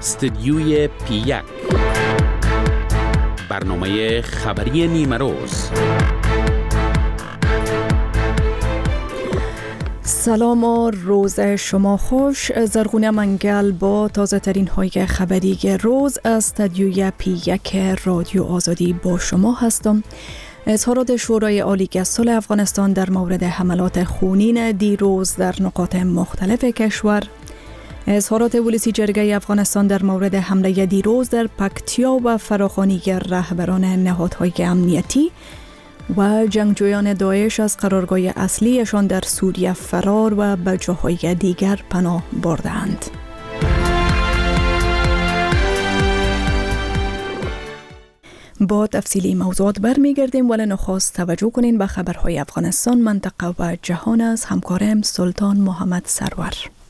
استدیوی پی1 برنامه خبری نیمه روز. سلام و روز شما خوش. زرغونه منگل با تازه ترین های خبری روز از استدیوی پی1 رادیو آزادی با شما هستم. اظهارات شورای عالی صلح افغانستان در مورد حملات خونین دیروز در نقاط مختلف کشور، اظهارات ولسی جرگه افغانستان در مورد حمله دیروز در پکتیا و فراخوانی رهبران نهادهای امنیتی و جنگجویان داعش از قرارگاه اصلیشان در سوریه فرار و به جاهای دیگر پناه بردند. با تفصیلی موضوعات برمیگردیم، ولی نخست توجه کنین به خبرهای افغانستان، منطقه و جهان از همکارم سلطان محمد سرور.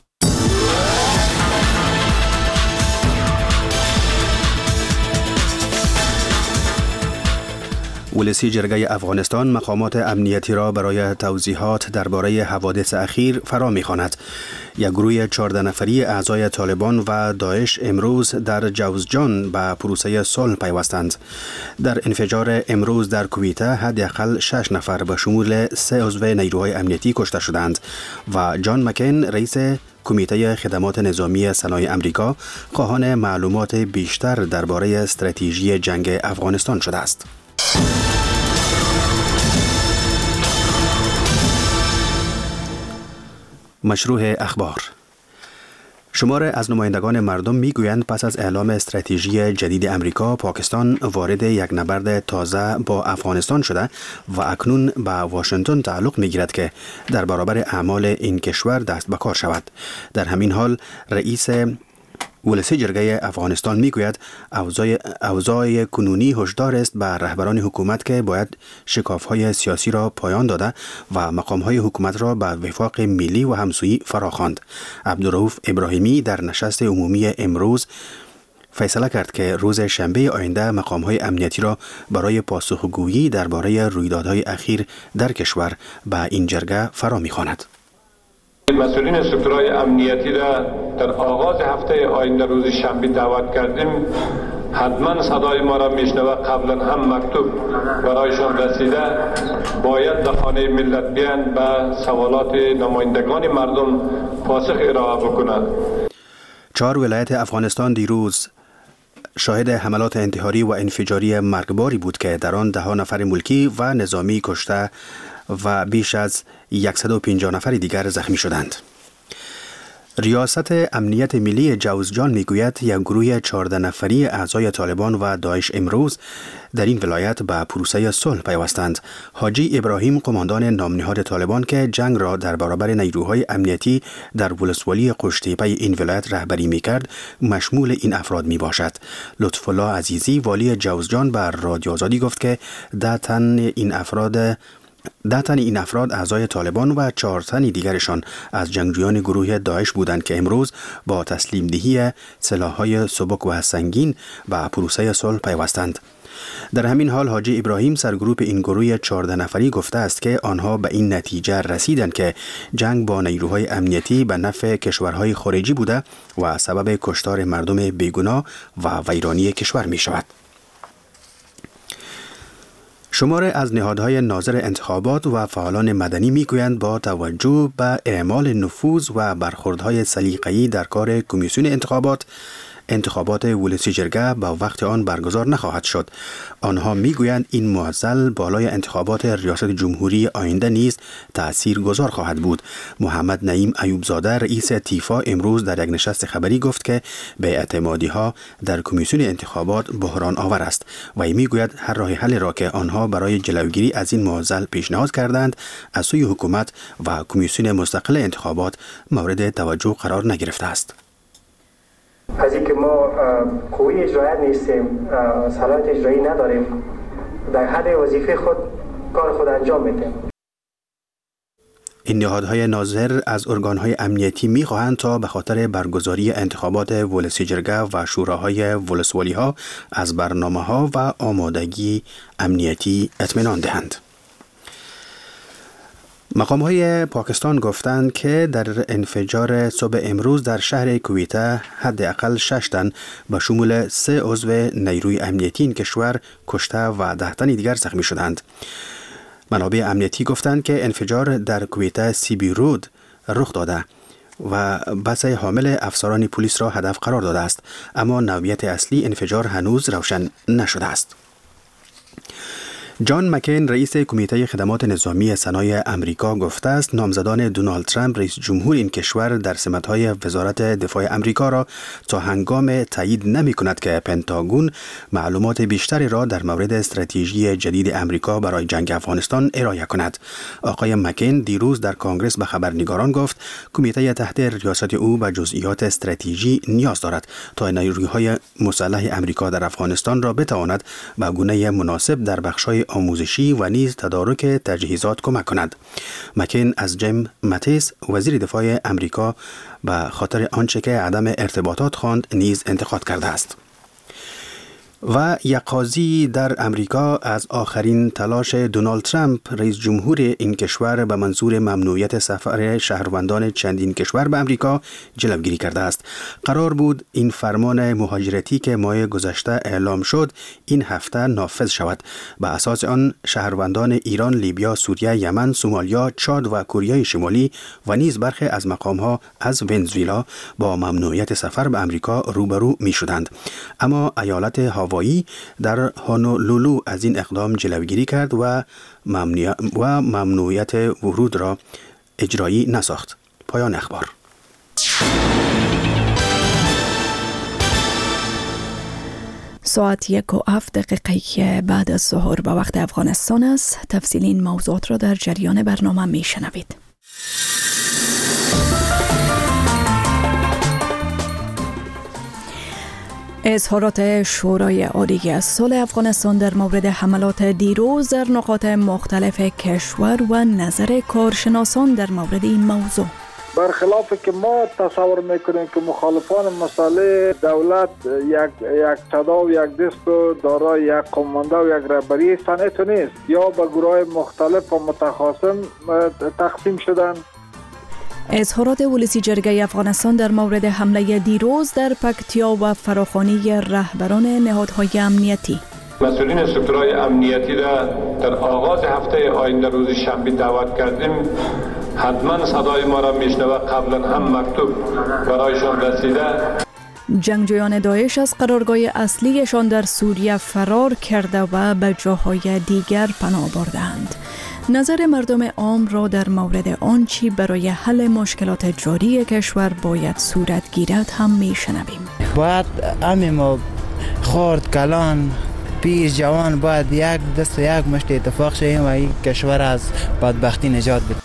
ولسی جرگه افغانستان مقامات امنیتی را برای توضیحات درباره حوادث اخیر فرا می‌خواند. یک گروه 14 نفری اعضای طالبان و داعش امروز در جوزجان به پروسه صلح پیوستند. در انفجار امروز در کویته حداقل 6 نفر به شمول 3 عضو نیروهای امنیتی کشته شدند و جان مکین رئیس کمیته خدمات نظامی صنایع امریکا خواهان معلومات بیشتر درباره استراتژی جنگ افغانستان شده است. مشروع اخبار. شمار از نمایندگان مردم میگویند پس از اعلام استراتژی جدید امریکا، پاکستان وارد یک نبرد تازه با افغانستان شده و اکنون به واشنگتن تعلق میگیرد که در برابر اعمال این کشور دست به کار شود. در همین حال رئیس ولسی جرگه افغانستان میگوید اوضاع کنونی هشدار است به رهبران حکومت که باید شکاف‌های سیاسی را پایان داده و مقام‌های حکومت را به وفاق ملی و همسویی فراخواند. عبدالرؤوف ابراهیمی در نشست عمومی امروز فیصله کرد که روز شنبه آینده مقام‌های امنیتی را برای پاسخگویی درباره رویدادهای اخیر در کشور به این جرگه فرا می‌خواند. مسئولین سکتورهای امنیتی را در آغاز هفته آینده روز شنبه دعوت کردیم. حتما صدای ما را میشنوه. قبلا هم مکتوب برایشان رسیده. باید در خانه ملت بیان به سوالات نمایندگان مردم پاسخ ارائه بکنند. 4 ولایت افغانستان دیروز شاهد حملات انتحاری و انفجاری مرگباری بود که در آن 10 نفر ملکی و نظامی کشته و بیش از 150 نفر دیگر زخمی شدند. ریاست امنیت ملی جوزجان میگوید یک گروه 14 نفری اعضای طالبان و داعش امروز در این ولایت به پروسه صلح پیوستند. حاجی ابراهیم، قماندان نامنهاد طالبان که جنگ را در برابر نیروهای امنیتی در ولسوالی قشتیپه این ولایت رهبری میکرد، مشمول این افراد می باشد. لطف الله عزیزی، والی جوزجان، بر رادیو آزادی گفت که 10 تن این افراد اعضای طالبان و 4 تن دیگرشان از جنگجویان گروه داعش بودند که امروز با تسلیم دهی سلاح‌های سبک و سنگین به پروسه صلح پیوستند. در همین حال حاجی ابراهیم، سرگروپ این گروه 14 نفری، گفته است که آنها به این نتیجه رسیدند که جنگ با نیروهای امنیتی به نفع کشورهای خارجی بوده و سبب کشتار مردم بیگناه و ویرانی کشور می شود. شمار از نهادهای ناظر انتخابات و فعالان مدنی میگویند با توجه به اعمال نفوذ و برخوردهای سلیقه‌ای در کار کمیسیون انتخابات ولسی جرگه با وقت آن برگزار نخواهد شد. آنها میگویند این معضل بالای انتخابات ریاست جمهوری آینده نیز تأثیرگذار خواهد بود. محمد نعیم ایوبزاده، رئیس تیفا، امروز در یک نشست خبری گفت که بی‌اعتمادی‌ها در کمیسیون انتخابات بحران آور است و میگوید هر راه حل را که آنها برای جلوگیری از این معضل پیشنهاد کردند از سوی حکومت و کمیسیون مستقل انتخابات مورد توجه قرار نگرفته است. از اینکه ما قوی اجرایی نیستیم، صلاحیت اجرایی نداریم، در حد وظیفه خود کار خود انجام میدیم. این نهادهای ناظر از ارگانهای امنیتی می‌خواهند تا به خاطر برگزاری انتخابات ولسی جرگه و شوراهای ولسوالی‌ها از برنامه‌ها و آمادگی امنیتی اطمینان دهند. مقام‌های پاکستان گفتند که در انفجار صبح امروز در شهر کویته حداقل 6 تن به شمول 3 عضو نیروی امنیتی این کشور کشته و 10 تن دیگر زخمی شدند. منابع امنیتی گفتند که انفجار در کویته CB رود رخ داده و بس حامل افسران پلیس را هدف قرار داده است، اما نوعیت اصلی انفجار هنوز روشن نشده است. جان مکین رئیس کمیته خدمات نظامی صنایع امریکا گفته است نامزدان دونالد ترامپ رئیس جمهور این کشور در سمت‌های وزارت دفاع امریکا را تا هنگام تایید نمی‌کند که پنتاگون معلومات بیشتری را در مورد استراتژی جدید امریکا برای جنگ افغانستان ارائه کند. آقای مکین دیروز در کنگره به خبرنگاران گفت کمیته تحت ریاست او به جزئیات استراتژی نیاز دارد تا نیروهای مسلح امریکا در افغانستان را بتواند به گونه مناسب در بخش‌های آموزشی و نیز تدارک تجهیزات کمک کند. مکین از جیم ماتیس وزیر دفاع امریکا به خاطر آنچه که عدم ارتباطات خواند نیز انتقاد کرده است. و یک قاضی در امریکا از آخرین تلاش دونالد ترامپ رئیس جمهور این کشور به منظور ممنوعیت سفر شهروندان چندین کشور به امریکا جلوگیری کرده است. قرار بود این فرمان مهاجرتی که ماه گذشته اعلام شد این هفته نافذ شود. به اساس آن شهروندان ایران، لیبیا، سوریه، یمن، سومالیا، چاد و کره شمالی و نیز برخی از مقام‌ها از ونزوئلا با ممنوعیت سفر به امریکا روبرو می‌شدند. اما ایالت هاوایی در هانولولو از این اقدام جلوگیری کرد و ممنوعیت ورود را اجرایی نساخت. پایان اخبار. ساعت 1:07 بعد از ظهر به وقت افغانستان است. تفصیل این موضوعات را در جریان برنامه می شنوید. اظهارات شورای عالی صلح افغانستان در مورد حملات دیروز در نقاط مختلف کشور و نظر کارشناسان در مورد این موضوع. برخلاف که ما تصور میکنیم که مخالفان مسئله دولت یک صدا و یک دست و دارای یک قومانده و یک رهبری صنعت نیست، یا به گروه مختلف و متخاصم تقسیم شدن. اظهارات ولسی جرگه افغانستان در مورد حمله دیروز در پکتیا و فراخوانی رهبران نهادهای امنیتی. مسئولین سکتورهای امنیتی را در آغاز هفته آینده روز شنبه دعوت کردیم. حتما صدای ما را میشنوه. قبلا هم مکتوب برایشان رسیده. جنگجویان داعش از قرارگاه اصلیشان در سوریه فرار کرده و به جاهای دیگر پناه بردند. نظر مردم عام را در مورد آنچه برای حل مشکلات جاری کشور باید صورت گیرد هم میشنویم. باید ما خرد کلان پیر جوان باید یک دست و یک مشت اتفاق شویم و این کشور از بدبختی نجات بدیم.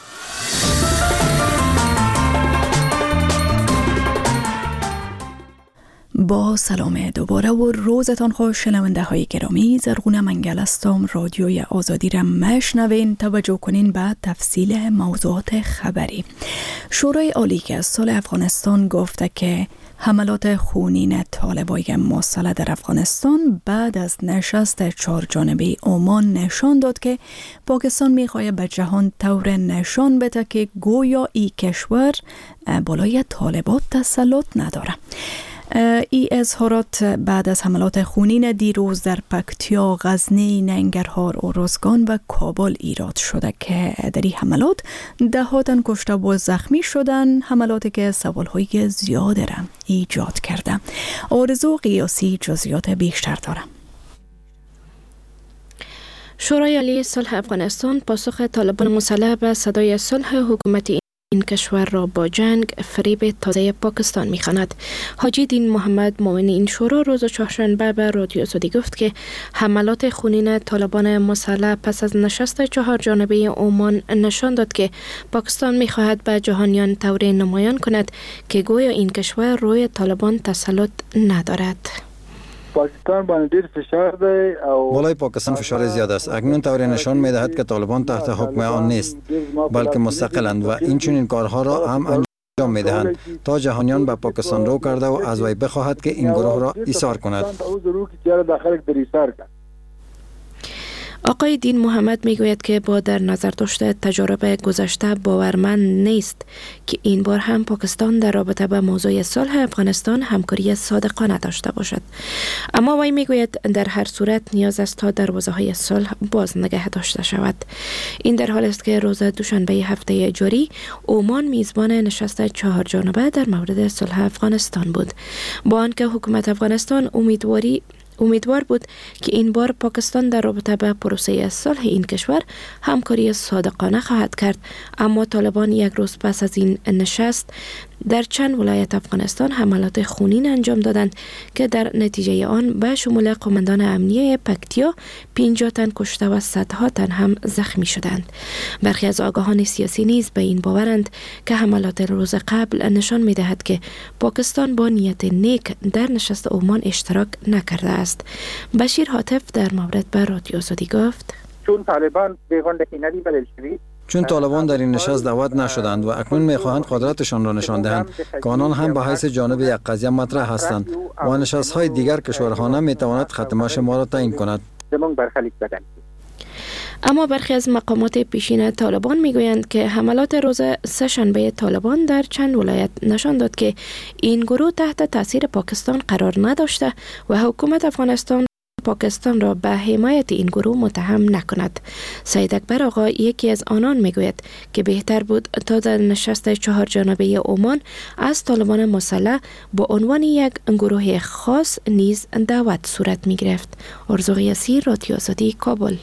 با سلام دوباره و روزتان خوش شنونده های گرامی. زرغونه منگل هستم. رادیوی آزادی را مشنوین. توجه کنین به تفصیل موضوعات خبری. شورای عالی صلح افغانستان گفته که حملات خونین طالبای مسلح در افغانستان بعد از نشست 4 جانبه عمان نشان داد که پاکستان می‌خواهد به جهان طور نشان بده که گویا این کشور بالای طالبات تسلط نداره. این اظهارات بعد از حملات خونین دیروز در پکتیا، غزنی، ننگرهار، ارزگان و کابل ایراد شده که در این حملات 10 تن کشته و زخمی شدن. حملاتی که سوالهای زیاد را ایجاد کرده. آرزو قیاسی جزئیات بیشتر داره. شورای عالی صلح افغانستان پاسخ طالبان مسلح به صدای صلح حکومت این کشور را با جنگ فریب تازه پاکستان می‌خواند. حاجی دین محمد معاون این شورا روز چهارشنبه به رادیو آزادی گفت که حملات خونین طالبان مسلح پس از نشست 4 جانبه عمان نشان داد که پاکستان می‌خواهد به جهانیان طور نمایان کند که گویا این کشور روی طالبان تسلط ندارد. پاکستان باندې ډیر فشار دی او بالای پاکستان فشار زیاد است. اکنون طور نشان می‌دهد که طالبان تحت حکم آن نیست بلکه مستقلند و این چنین کارها را هم انجام می‌دهند تا جهانیان به پاکستان رو کرده و از وی بخواهد که این گروه را ایثار کند. آقای دین محمد میگوید که با در نظر داشته تجارب گذشته باورمند نیست که این بار هم پاکستان در رابطه با موضوع صلح افغانستان همکاری صادقانه داشته باشد. اما وی میگوید در هر صورت نیاز است تا دروازه‌های صلح باز نگه داشته شود. این در حال است که روز دوشنبه هفته جاری عمان میزبان نشست 4 جانبه در مورد صلح افغانستان بود، با آنکه حکومت افغانستان امیدوار بود که این بار پاکستان در رابطه با پروسه صلح این کشور همکاری صادقانه خواهد کرد. اما طالبان یک روز پس از این نشست در چند ولایت افغانستان حملات خونین انجام دادند که در نتیجه آن به شمول قماندان امنیه پکتیا 50 تن کشته و صدها تن هم زخمی شدند. برخی از آگاهان سیاسی نیز به این باورند که حملات روز قبل نشان می‌دهد که پاکستان با نیت نیک در نشست عمان اشتراک نکرده است. بشیر حاتف در مورد به رادیو آزادی گفت: چون طالبان بیگانه ندی بلل شوید، چون طالبان در این نشست دعوت نشدند و اکنون می‌خواهند قدرتشان را نشان دهند که آنان هم به حیث جانب یک قضیه مطرح هستند و نشست‌های دیگر کشورها نمی‌تواند ختمش ما را تعیین کند. اما برخی از مقامات پیشین طالبان میگویند که حملات روز سه‌شنبه طالبان در چند ولایت نشان داد که این گروه تحت تاثیر پاکستان قرار نداشته و حکومت افغانستان پاکستان را به حمایت این گروه متهم نکند. سید اکبر آقا یکی از آنان میگوید که بهتر بود تا در نشست 4 جانبه عمان از طالبان مسلح با عنوان یک گروه خاص نیز دعوت صورت می گرفت. آرزو قیاسی، رادیو آزادی، کابل.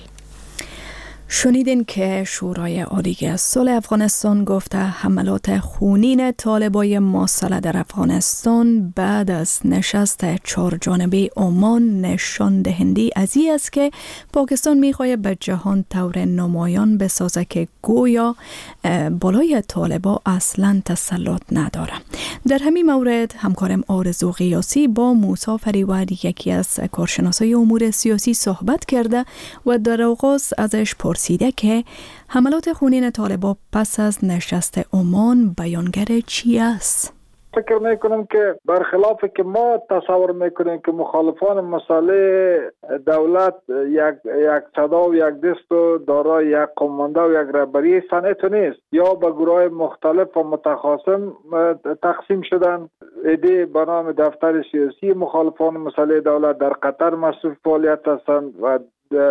شنیدین که شورای عالی صلح افغانستان گفته حملات خونین طالبای مسلح در افغانستان بعد از نشست 4 جانبه عمان نشان دهنده از این است که پاکستان میخواهد به جهان طور نمایان بسازه که گویا بالای طالبا اصلا تسلط نداره. در همین مورد همکارم آرزو قیاسی با موسی فریواد یکی از کارشناسای امور سیاسی صحبت کرده و در آغاز ازش پرسیده که حملات خونین طالبان پس از نشست عمان بیانگر چی است؟ فکر میکنم که برخلاف که ما تصور میکنیم که مخالفان مسئله دولت یک صدا و یک دست و دارای یک قمانده و یک رهبری صنعت نیست، یا به گروه مختلف و متخاصم تقسیم شدن. ایده به نام دفتر سیاسی مخالفان مسئله دولت در قطر مصروف فعالیت هستند و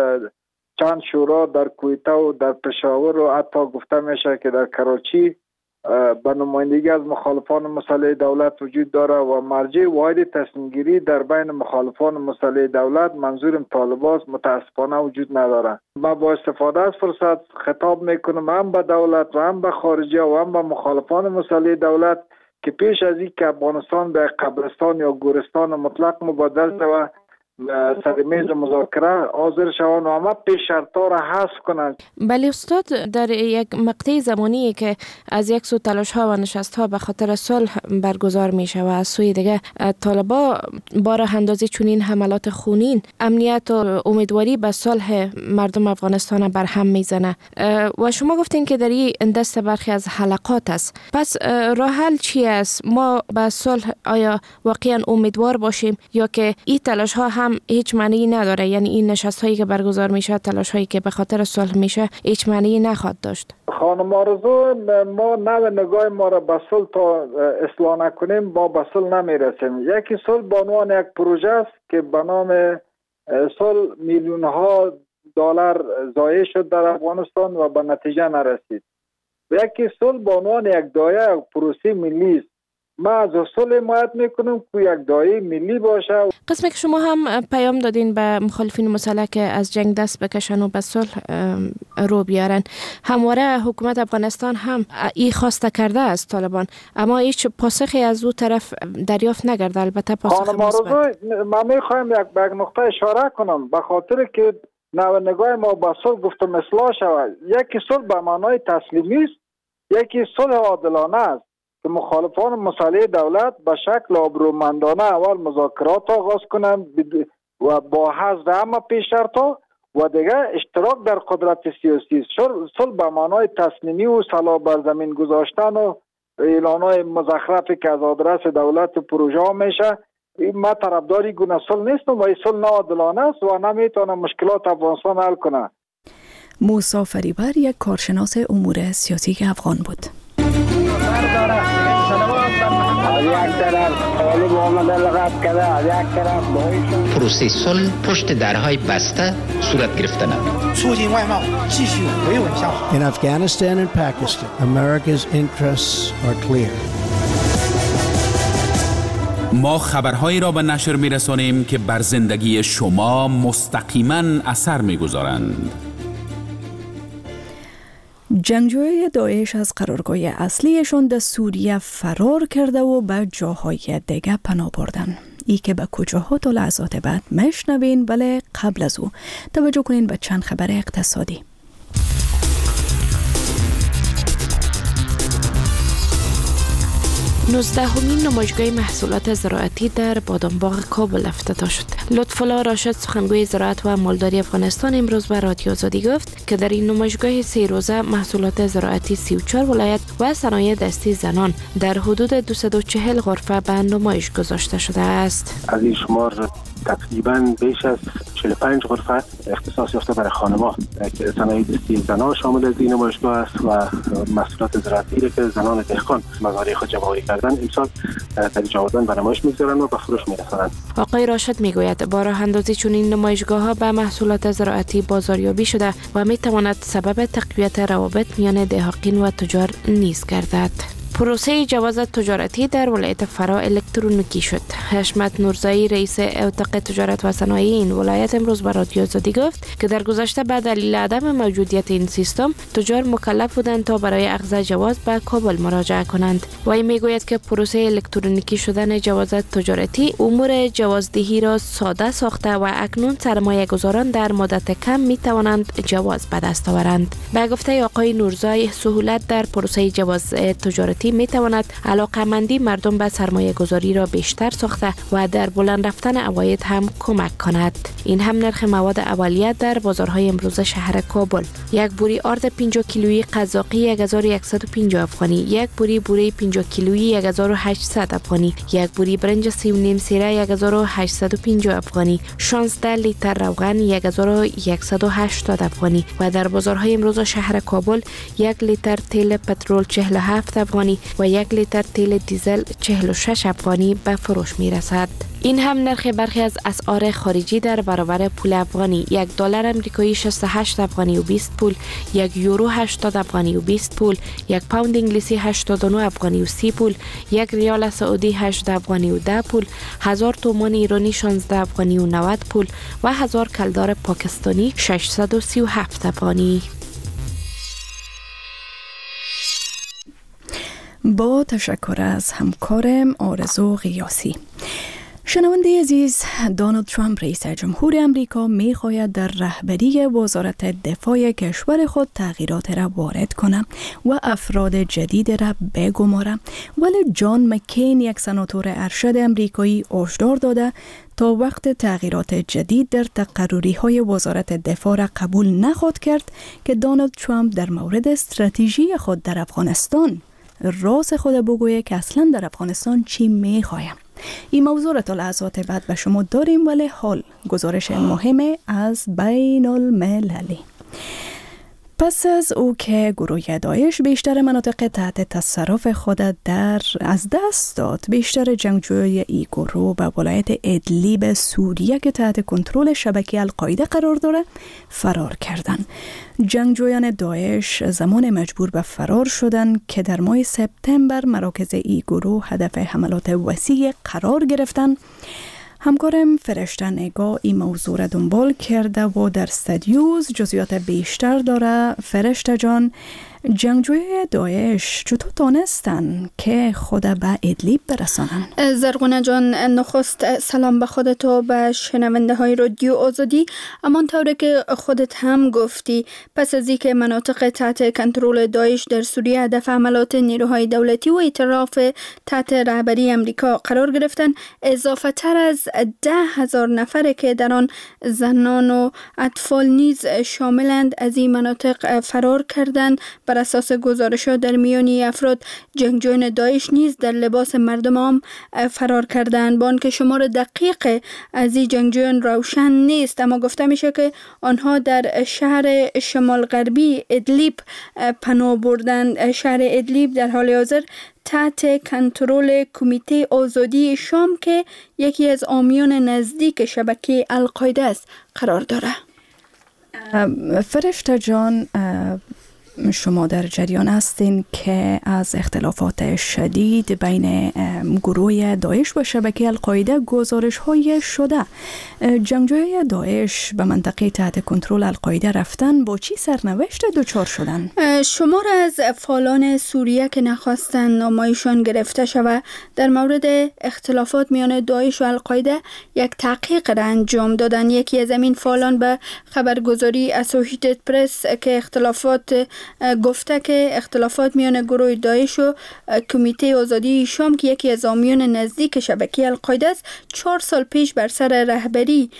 چند شورا در کویته و در پشاور و حتی گفته میشه که در کراچی به نمایندگی از مخالفان مسئله دولت وجود داره و مرجع واحد تصمیم گیری در بین مخالفان مسئله دولت منظورم طالبان متاسفانه وجود نداره. ما با استفاده از فرصت خطاب میکنم هم به دولت و هم به خارجی و هم به مخالفان مسئله دولت که پیش از این که افغانستان به قبرستان یا گورستان مطلق مبادل شود سر میز مذاکره حاضر شوند و همه پیش شرطا را حذف کنند. بله استاد، در یک مقطع زمانی که از یک سو تلاش ها و نشست ها به خاطر صلح برگزار می شود، از سوی دیگه طالبا با راه اندازی چنین حملات خونین امنیت و امیدواری به صلح مردم افغانستان بر هم میزنه و شما گفتین که در این دست برخی از حلقات است. پس راه حل چی است؟ ما به صلح آیا واقعا امیدوار باشیم یا که این تلاش ها هم هیچ معنی نداره؟ یعنی این نشست هایی که برگزار میشه، تلاش هایی که به خاطر صلح میشه هیچ معنی نخواهد داشت. خانم آرزو، ما نوع نگاه ما را به صلح تا اصلاح نکنیم ما به صلح نمیرسیم. یکی صلح به عنوان یک پروژه است که به نام صلح میلیون ها دلار ضایع شد در افغانستان و به نتیجه نرسید. یکی صلح به عنوان یک دایره یک پروسه ملی است. ما از صلح حمایت میکنم که یک دایره ملی باشه. قسمی که شما هم پیام دادین به مخالفین مسلح که از جنگ دست بکشن و به صلح رو بیارن، همواره حکومت افغانستان هم این خواسته کرده از طالبان، اما هیچ پاسخی از او طرف دریافت نگرده. البته پاسخ مثبت. ما میخوایم یک نقطه اشاره کنم به خاطر که نوع نگاه ما به صلح گفتم اصلاح شود. یکی صلح به معنای تسلیمی است، یکی صلح عادلانه است که مخالفان مسئله دولت به شکل آبرومندانه اول مذاکرات آغاز کنند و با حذف همه پیش شرط‌ها و دیگه اشتراک در قدرت سیاسی. صلح به معنای تسلیمی و سلاح بر زمین گذاشتن و اعلان‌های مزخرفی که از آدرس دولت و پروژه ها میشه. ما طرفداری گونه صلح نیستم و این صلح ناعادلانه است و نمیتونه مشکلات افغانستان حل کنه. موسی فریبر یک کارشناس امور سیاسی افغان بود. پروسه صلح پشت درهای بسته صورت گرفتن. In Afghanistan and Pakistan, America's interests are clear. ما خبرهایی را به نشر می‌رسانیم که بر زندگی شما مستقیما اثر می‌گذارند. جنگجوی داعش از قرارگاه اصلیشان در سوریه فرار کرده و به جاهای دیگه پناه بردن. ای که به کجاها تا لحظات بعد میشنوین، ولی قبل از او توجه کنین به چند خبر اقتصادی. 19مین نمایشگاه محصولات زراعتی در بادامباغ کابل افتتاح شد. لطف‌الله راشد سخنگوی زراعت و مالداری افغانستان امروز به رادیو آزادی گفت که در این نمایشگاه 3 روزه محصولات زراعتی 34 ولایت و صنایع دستی زنان در حدود 240 غرفه به نمایش گذاشته شده است. از این شمار تقریباً بیش از 45 غرفه اختصاص یافته برای خانم‌ها که صنایع دستی زنان شامل از این نمایشگاه است و محصولات زراعتی که زنان دهقان مزارع خود جمع‌آوری کردن امسال تجاوزاً به نمایش می‌گذارند و به فروش می‌رسانند. آقای راشد میگوید با راه اندازی چنین نمایشگاه‌ها به محصولات زراعتی بازاریابی شده و می‌تواند سبب تقویت روابط میان دهقان و تجار نیز گردد. پروسه جواز تجارتی در ولایت فرا الکترونیکی شد. حشمت نورزایی رئیس اتاق تجارت و صنایع این ولایت امروز به رادیو آزادی گفت که در گذشته به دلیل عدم موجودیت این سیستم تجار مکلف بودند تا برای اخذ جواز به کابل مراجعه کنند. وی میگوید که پروسه الکترونیکی شدن جواز تجارتی امور جوازدهی را ساده ساخته و اکنون سرمایه‌گذاران در مدت کم می توانند جواز به دست آورند. به گفته آقای نورزایی سهولت در پروسه جواز تجارتی می تواند علاقه‌مندی مردم به سرمایه گذاری را بیشتر ساخته و در بلند رفتن عواید هم کمک کند. این هم نرخ مواد اولیه در بازارهای امروز شهر کابل. یک بوری آرد 50 کیلویی قزاقی 1150 افغانی، یک بوری 50 کیلویی 1800 افغانی، یک بوری برنج 3.5 سیره 1850 افغانی، 16 لیتر روغن 1180 افغانی و در بازارهای امروز شهر کابل 1 لیتر تیل پترول 47 افغانی و 1 لیتر تیل دیزل 46 افغانی به فروش می رسد. این هم نرخ برخی از اسعار خارجی در برابر پول افغانی: 1 دلار امریکایی 68 افغانی و 20 پول، 1 یورو 80 افغانی و 20 پول، 1 پوند انگلیسی 89 افغانی و 30 پول، 1 ریال سعودی 8 افغانی و 10 پول، 1000 تومان ایرانی 16 افغانی و 90 پول و 1000 کلدار پاکستانی 637 افغانی. با تشکر از همکارم آرزو غیاسی. شنونده عزیز، دونالد ترامپ رئیس جمهور امریکا می‌خواهد در رهبری وزارت دفاع کشور خود تغییرات را وارد کنه و افراد جدید را بگماره، ولی جان مکین یک سناتور ارشد امریکایی هشدار داده تا وقت تغییرات جدید در تقرری‌های وزارت دفاع را قبول نخواهد کرد که دونالد ترامپ در مورد استراتژی خود در افغانستان راز خود بگویه که اصلا در افغانستان چی میخوایم. این موضوع را تا لحظات بعد به شما داریم، ولی حال گزارش مهم از بین المللی. پس از او که گروه داعش بیشتر مناطق تحت تصرف خود از دست داد، بیشتر جنگجوی ای گروه به ولایت ادلیب سوریه که تحت کنترل شبکه القاعده قرار داره فرار کردند. جنگجویان داعش زمان مجبور به فرار شدند که در ماه سپتامبر مراکز ای گروه هدف حملات وسیع قرار گرفتند. همکارم فرشته نگاه این موضوع را دنبال کرده و در استادیوز جزئیات بیشتر داره. فرشته جان، جنگجوی داعش چطور تانستن که خود به ادلیب برسانن؟ زرغونه جان، نخست سلام به خودت و به شنونده های رادیو آزادی. اما طوری که خودت هم گفتی، پس از اینکه مناطق تحت کنترل داعش در سوریه هدف حملات نیروهای دولتی و ائتلاف تحت رهبری امریکا قرار گرفتن، اضافه تر از 10,000 نفر که در آن زنان و اطفال نیز شاملند از این مناطق فرار کردند. بر بر اساس گزارشات در میان افراد جنگجویان داعش نیز در لباس مردم عام فرار کردند. با آنکه شمار دقیق از این جنگجویان روشن نیست، اما گفته میشه که آنها در شهر شمال غربی ادلیب پناه بردند. شهر ادلیب در حال حاضر تحت کنترل کمیته آزادی شام که یکی از حامیان نزدیک شبکه القاعده است قرار داره. فرشته جان، شما در جریان هستین که از اختلافات شدید بین گروه داعش و شبکه القاعده گزارش های شده. جنگجوی داعش به منطقه تحت کنترل القاعده رفتن، با چی سرنوشت دچار شدن؟ شمار از فعالان سوریه که نخواستن نامایشان گرفته شود در مورد اختلافات میان داعش و القاعده یک تحقیق را انجام دادن. یکی از این فعالان به خبرگزاری اسوسییتد پرس که گفته که اختلافات میان گروه داعش و کمیته آزادی شام که یکی از حامیان نزدیک شبکه القاعده است 4 سال پیش بر سر رهبری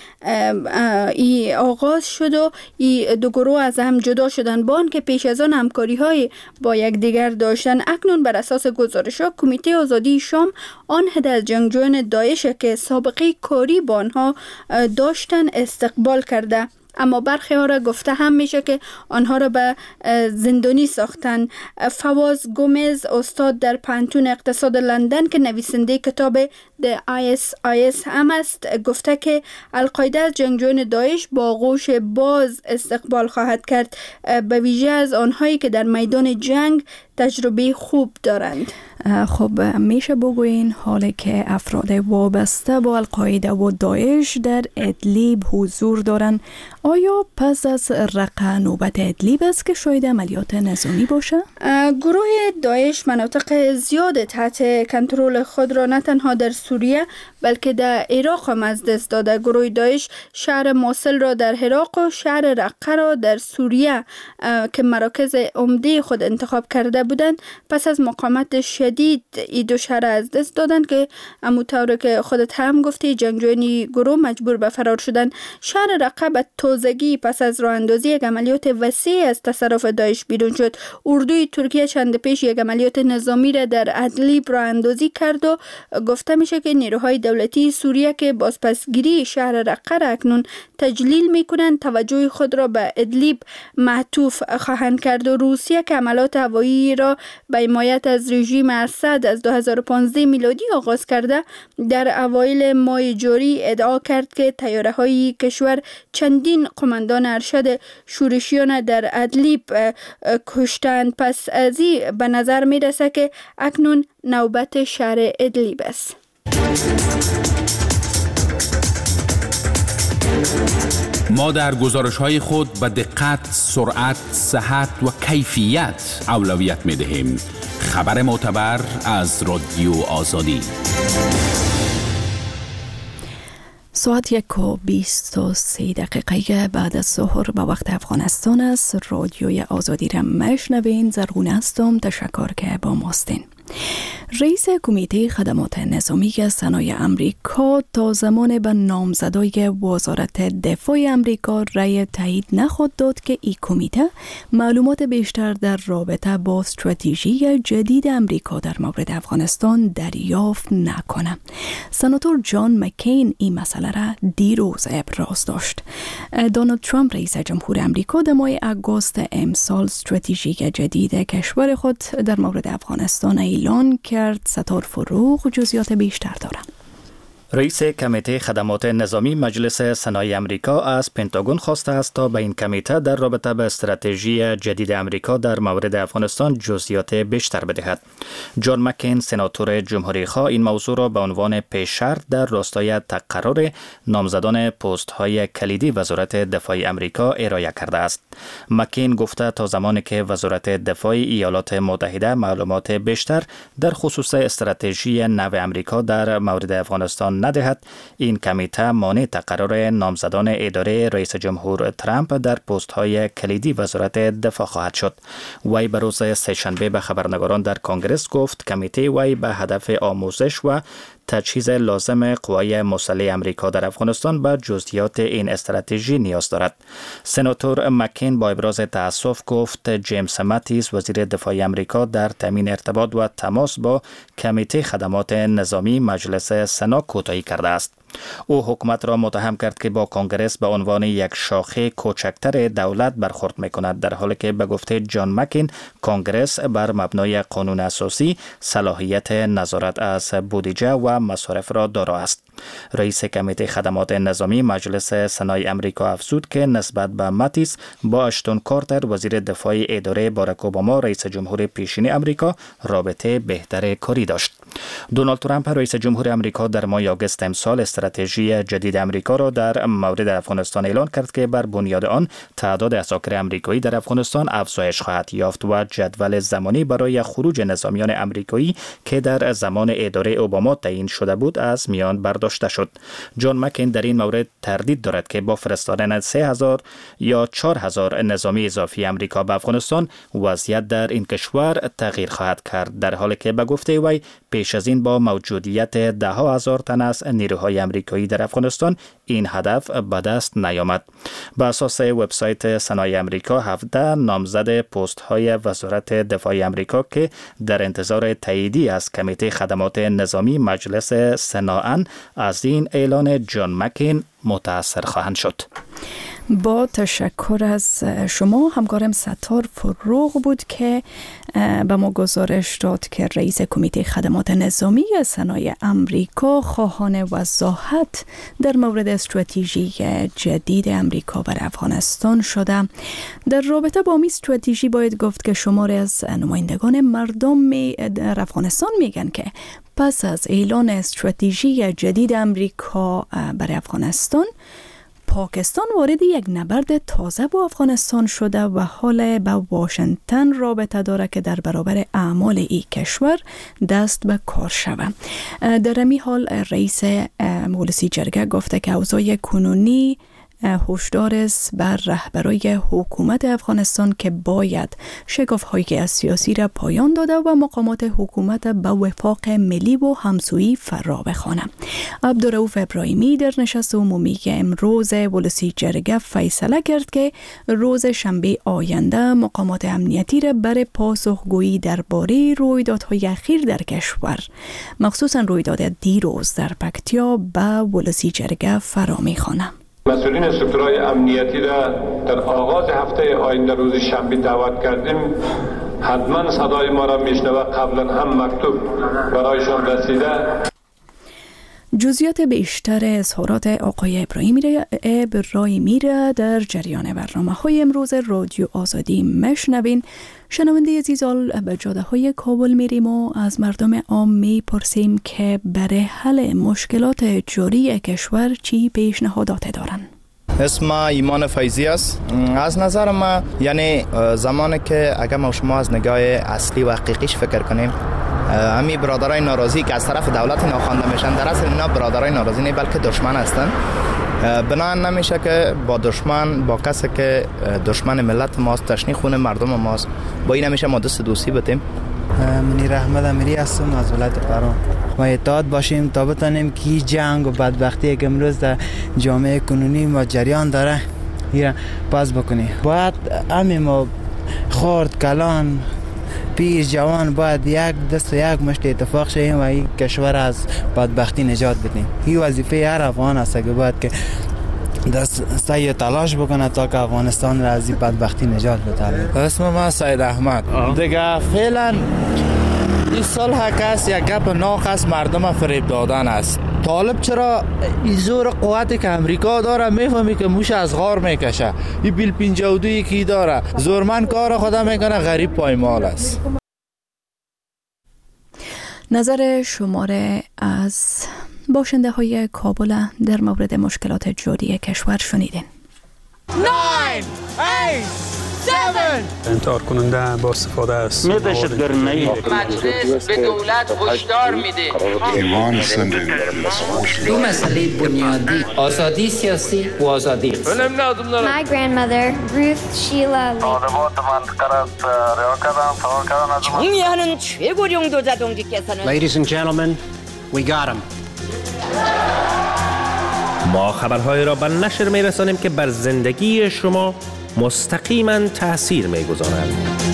ای آغاز شد و ای دو گروه از هم جدا شدن، با آنکه پیش از آن همکاری های با یکدیگر داشتن. اکنون بر اساس گزارش‌ها کمیته آزادی شام آن عده از جنگجویان داعش که سابقه کاری با آنها داشتن استقبال کرده، اما برخی ها را گفته هم میشه که آنها را به زندانی ساختن. فواز گومز، استاد در پانتون اقتصاد لندن که نویسنده کتاب The ISIS هم است، گفته که القاعده از جنگجویان داعش با آغوش باز استقبال خواهد کرد، به ویژه از آنهایی که در میدان جنگ تجربه خوب دارند. خب میشه بگوین حالی که افراد وابسته با القاعده و داعش در ادلیب حضور دارند، آیا پس از رقع نوبت ادلیب است که شاید عملیات نظامی باشه؟ گروه داعش مناطق زیاد تحت کنترل خود را نه تنها در سوریه بلکه در عراق هم از دست داده. گروه داعش شهر موصل را در عراق و شهر رقه را در سوریه که مراکز عمده خود انتخاب کرده بودند پس از مقاومت شدید این دو شهر از دست دادند که همونطور که خودت هم گفتی جنگجویان گروه مجبور به فرار شدند. شهر رقه به تازگی پس از راه اندازی یک عملیات وسیع از تصرف داعش بیرون شد. اردوی ترکیه چند پیش یک عملیات نظامی را در ادلیب راه اندازی کرد و گفته میشه که نیروهای دولتی سوریه که بازپسگیری شهر رقه را اکنون تجلیل میکنند توجه خود را به ادلیب معطوف خواهند کرد و روسیه که عملیات هوایی را به حمایت از رژیم اسد از 2015 میلادی آغاز کرده در اوایل ماه جاری ادعا کرد که طیاره‌های کشور چندین قماندان ارشد شورشیان در ادلیب کشتند. پس از این به نظر میرسه که اکنون نوبت شهر ادلیب است. ما در گزارش‌های خود به دقت، سرعت، صحت و کیفیت اولویت می‌دهیم. خبر معتبر از رادیو آزادی. ساعت 1:23 بعد از ظهر به وقت افغانستان است. رادیوی آزادی را میشنوین. زرغون هستم. تشکر که با ماستین. رئیس کمیته خدمات نظامی صنایع امریکا تا زمان به نامزدای وزارت دفاع امریکا رأی تایید نخواهد داد که این کمیته معلومات بیشتر در رابطه با استراتژی جدید امریکا در مورد افغانستان دریافت نکنه. سناتور جان مکین این مسئله را دیروز ابراز داشت. دونالد ترامپ رئیس جمهور امریکا در ماه آگوست امسال استراتژی جدید کشور خود در مورد افغانستان اعلان کرد. ستار فروغ جزئیات بیشتر دارد. رئیس کمیته خدمات نظامی مجلس صنایع امریکا از پنتاگون خواسته است تا به این کمیته در رابطه با استراتژی جدید امریکا در مورد افغانستان جزئیات بیشتر بدهد. جان مکین سناتور جمهوری خواه این موضوع را به عنوان پیش شرط در راستای تقرر نامزدان پست های کلیدی وزارت دفاع امریکا ارائه کرده است. مکین گفته تا زمانی که وزارت دفاع ایالات متحده معلومات بیشتر در خصوص استراتژی نو امریکا در مورد افغانستان ندهد، این کمیته مانع تقرر نامزدان اداره رئیس جمهور ترامپ در پست های کلیدی وزارت دفاع خواهد شد. وی به روز سه‌شنبه به خبرنگاران در کنگرس گفت کمیته وی به هدف آموزش و تجهیز لازم قوای مسلح امریکا در افغانستان به جزئیات این استراتژی نیاز دارد. سناتور مکین با ابراز تأسف گفت جیمز ماتیس وزیر دفاع امریکا در تامین ارتباط و تماس با کمیته خدمات نظامی مجلس سنا کوتاهی کرده است. او حکومت را متهم کرد که با کنگرس به عنوان یک شاخه کوچکتر دولت برخورد می‌کند، در حالی که به گفته جان مکین کنگرس بر مبنای قانون اساسی صلاحیت نظارت از بودجه و مصارف را دارا است. رئیس کمیته خدمات نظامی مجلس سنای امریکا افزود که نسبت به ماتیس با اشتون کارتر وزیر دفاع اداره باراک اوباما رئیس جمهور پیشین امریکا رابطه بهتر کاری داشت. دونالد ترامپ رئیس جمهور امریکا در ماه آگوست امسال استراتژی جدید امریکا را در مورد افغانستان اعلان کرد که بر بنیاد آن تعداد عساکر امریکایی در افغانستان افزایش خواهد یافت و جدول زمانی برای خروج نظامیان امریکایی که در زمان اداره اوباما تعیین شده بود از میان برداشته شد. جان مکین در این مورد تردید دارد که با فرستادن 3000 یا 4000 نظامی اضافی امریکا به افغانستان وضعیت در این کشور تغییر خواهد کرد، در حالی که به گفته وی پیش از این با موجودیت 10,000 تن از نیروهای امریکایی در افغانستان این هدف به دست نیامد. به اساس وبسایت سنای امریکا 17 نامزد پست های وزارت دفاع امریکا که در انتظار تاییدی از کمیته خدمات نظامی مجلس سنا از این اعلان جان مکین متاثر خواهند شد. با تشکر از شما. همکارم ستار فروغ بود که به ما گزارش داد که رئیس کمیته خدمات نظامی سنای امریکا خواهان وضاحت در مورد استراتژی جدید امریکا بر افغانستان شده. در رابطه با این استراتژی باید گفت که شماری از نمایندگان مردم در افغانستان میگن که پس از اعلان استراتژی جدید امریکا بر افغانستان، پاکستان وارد یک نبرد تازه با افغانستان شده و حال به واشنگتن رابطه داره که در برابر اعمال این کشور دست به کار شود. در همین حال رئیس مجلس جرگه گفته که اوضاع کنونی هشدار است بر رهبرای حکومت افغانستان که باید شکاف‌های سیاسی را پایان داده و مقامات حکومت به وفاق ملی و همسویی فرا بخوانند. عبدالرؤوف ابراهیمی در نشست عمومی امروز مجلس جرگه فیصله کرد که روز شنبه آینده مقامات امنیتی را بر پاسخگویی درباره رویدادهای اخیر در کشور، مخصوصا رویداد دیروز در پکتیا، به مجلس جرگه فرا می‌خوانند. مسئولین سکتورهای امنیتی را در آغاز هفته آینده روز شنبه دعوت کردیم. حتما صدای ما را میشنوه. قبلا هم مکتوب برایشان رسیده. جزئیات بیشتر اظهارات آقای ابراهیمی را در جریان برنامه‌های امروز رادیو آزادی مشنوین. شنونده عزیز، به جاده‌های کابل میریم و از مردم عام میپرسیم که برای حل مشکلات جاری کشور چی پیشنهادات دارن. اسم ایمان فیضی است. از نظر ما یعنی زمانی که اگر ما شما از نگاه اصلی و حقیقیش فکر کنیم، همی برادرای ناراضی که از طرف دولت ناخوانده میشن، در اصل اینا برادرای ناراضی نه بلکه دشمن هستن. بنان نمیشه که با دشمن، با کسی که دشمن ملت ماست، تشنی خون مردم ماست، با این نمیشه ما دست دوستی بتیم. منیر احمد امیری هستم از ولایت فران. ما اطاعت باشیم تا بتونیم که جنگ و بدبختی که امروز در جامعه کنونی ما جریان داره ایران پاس بکنیم. باید همین ما خرد کلان پیر جوان باید یک دست و یک مشت اتفاق شویم و این کشور از بدبختی نجات بدیم. این وظیفه هر افغان است که باید که دست سعی تلاش بکنه تا که افغانستان را از این بدبختی نجات بده. اسم من سید احمد. دیگه فعلا این صلح کس یک گپ ناق است، مردم فریب دادن است. طالب چرا این زور قوتی که امریکا داره میفهمی که موش از غار میکشه. این بیل 52 کی داره، زورمن کار خدا میکنه، غریب پایمال است. نظر شماره از باشنده های کابل در مورد مشکلات جاری کشور شنیدین. 9 8 7 انتحار کننده با استفاده است. مجلس به دولت هشدار میده. دو مسئله بنیادی، آزادی سیاسی و آزادی اقتصادی. My grandmother Ruth Sheila Ladies and gentlemen, We got him. ما خبرهای را به نشر می‌رسانیم که بر زندگی شما مستقیما تأثیر می‌گذارند.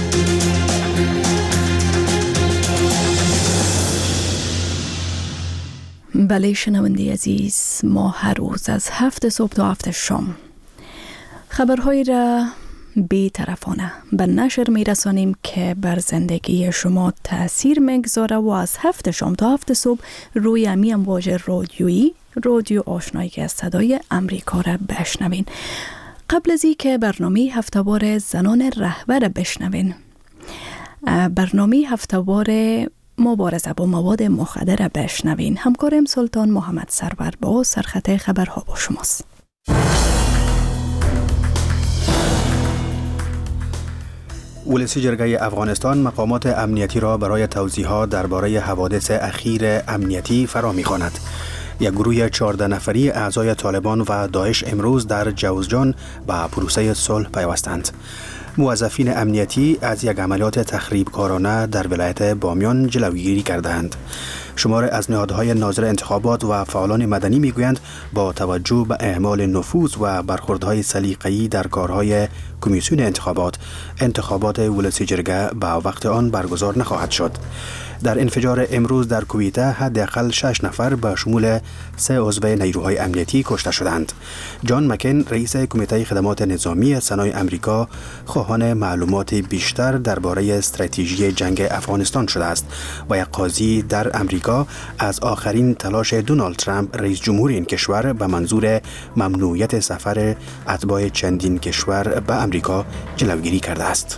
بله شنونده عزیز، ما هر روز از 7 صبح تا 7 شام خبرهایی را بی‌طرفانه به نشر می‌رسانیم که بر زندگی شما تأثیر می‌گذاره و از 7 شام تا 7 صبح روی امی امواج رادیویی رادیو آشنایی که صدای امریکا را بشنوین. قبل از این که برنامه هفته‌وار زنان رهبر بشنوین، برنامه هفته‌وار مبارزه با مواد مخدر را بشنوین. همکارم سلطان محمد سرور با سرخط خبرها با شماست. ولسی جرگه افغانستان مقامات امنیتی را برای توضیحات درباره حوادث اخیر امنیتی فرا می‌خواند. یک گروه 14 نفری اعضای طالبان و داعش امروز در جوزجان به پروسه صلح پیوستند. موظفین امنیتی از یک عملیات تخریبکارانه در ولایت بامیان جلوگیری کردند. شمار از نهادهای ناظر انتخابات و فعالان مدنی میگویند با توجه به اعمال نفوذ و برخوردهای سلیقه‌ای در کارهای کمیسیون انتخابات ولسی جرگه به وقت آن برگزار نخواهد شد. در انفجار امروز در کویته حداقل 6 نفر به شمول 3 عضو نیروهای امنیتی کشته شدند. جان مکن رئیس کمیته خدمات نظامی سنای امریکا خواهان معلومات بیشتر درباره استراتژی جنگ افغانستان شده است و یک قاضی در امریکا از آخرین تلاش دونالد ترامپ رئیس جمهور این کشور به منظور ممنوعیت سفر اتباع چندین کشور به امریکا جلوگیری کرده است.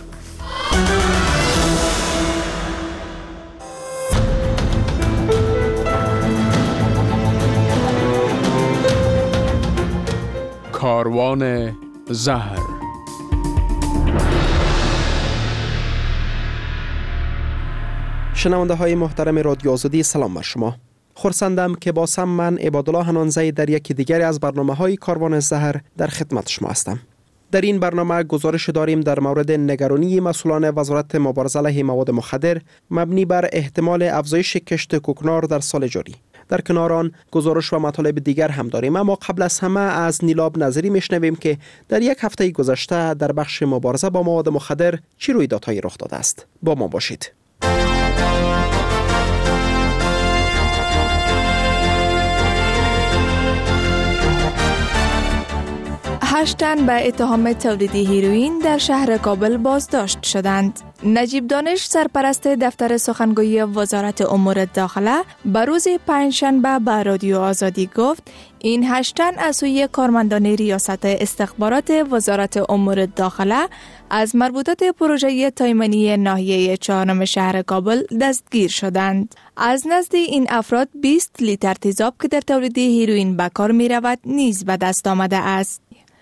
کاروان زهر. شنونده های محترم رادیو آزادی، سلام بر شما. خرسندم که با سم من عبادالله حنانزی در یکی دیگر از برنامه های کاروان زهر در خدمت شما هستم. در این برنامه گزارش داریم در مورد نگرانی مسئولان وزارت مبارزه علیه مواد مخدر مبنی بر احتمال افزایش کشت کوکنار در سال جاری. در کنار آن گزارش و مطالب دیگر هم داریم، اما قبل از همه از نیلاب نظری میشنویم که در یک هفته گذشته در بخش مبارزه با مواد مخدر چی رویدادهایی رخ داده است. با ما باشید. هشت تن به اتهام تولید هیروئین در شهر کابل بازداشت شدند. نجیب دانش سرپرست دفتر سخنگوی وزارت امور داخله به روز پنجشنبه به رادیو آزادی گفت این 8 تن از سوی کارمندان ریاست استخبارات وزارت امور داخله از مربوطات پروژه تایمنی ناحیه 4 شهر کابل دستگیر شدند. از نزد این افراد 20 لیتر تیزاب که در تولید هیروئین به کار می رود نیز به دست آمده است.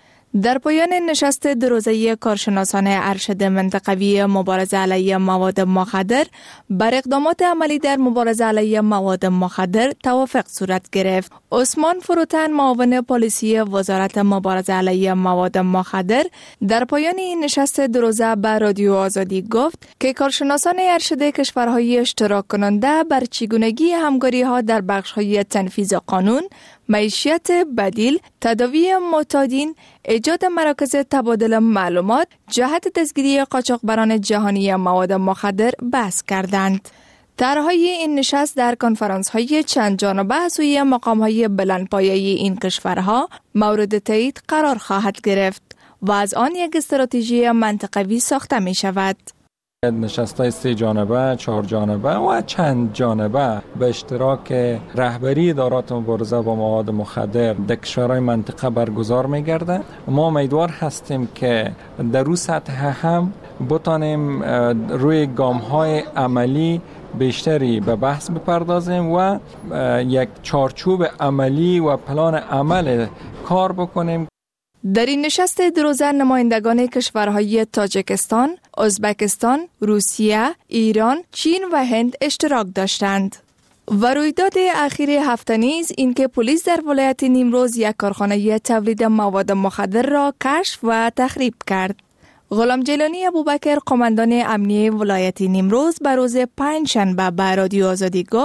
در پایان نشست دوروزه کارشناسان ارشد منطقوی مبارزه علیه مواد مخدر بر اقدامات عملی در مبارزه علیه مواد مخدر توافق صورت گرفت. عثمان فروتن معاون پلیسی وزارت مبارزه علیه مواد مخدر در پایان این نشست دوروزه به رادیو آزادی گفت که کارشناسان ارشد کشورهای اشتراک کننده بر چگونگی همکاری ها در بخش‌های تنفیذ قانون، معیشت بدیل، تداوی معتادین، ایجاد مراکز تبادل معلومات، جهت دستگیری قاچاقبران جهانی مواد مخدر بحث کردند. طرح‌های این نشست در کنفرانس‌های چند جانبه از سوی مقام‌های بلندپایه‌ای این کشورها مورد تایید قرار خواهد گرفت و از آن یک استراتژی منطقوی ساخته می‌شود. نشست‌های 3 جانبه، 4 جانبه و چند جانبه به اشتراک رهبری ادارات مبارزه با مواد مخدر در کشورهای منطقه برگزار می‌گردد. ما امیدوار هستیم که در اون سطح هم بتانیم روی گام‌های عملی بیشتری به بحث بپردازیم و یک چارچوب عملی و پلان عمل کار بکنیم. در این نشست دوروزه نمایندگان کشورهای تاجیکستان، ازبکستان، روسیه، ایران، چین و هند اشتراک داشتند. و رویداد اخیر هفته نیز اینکه پلیس در ولایت نیمروز یک کارخانه تولید مواد مخدر را کشف و تخریب کرد. غلام جیلانی ابوبکر قماندان امنیه ولایت نیمروز به روز پنجشنبه به رادیو آزادی گفت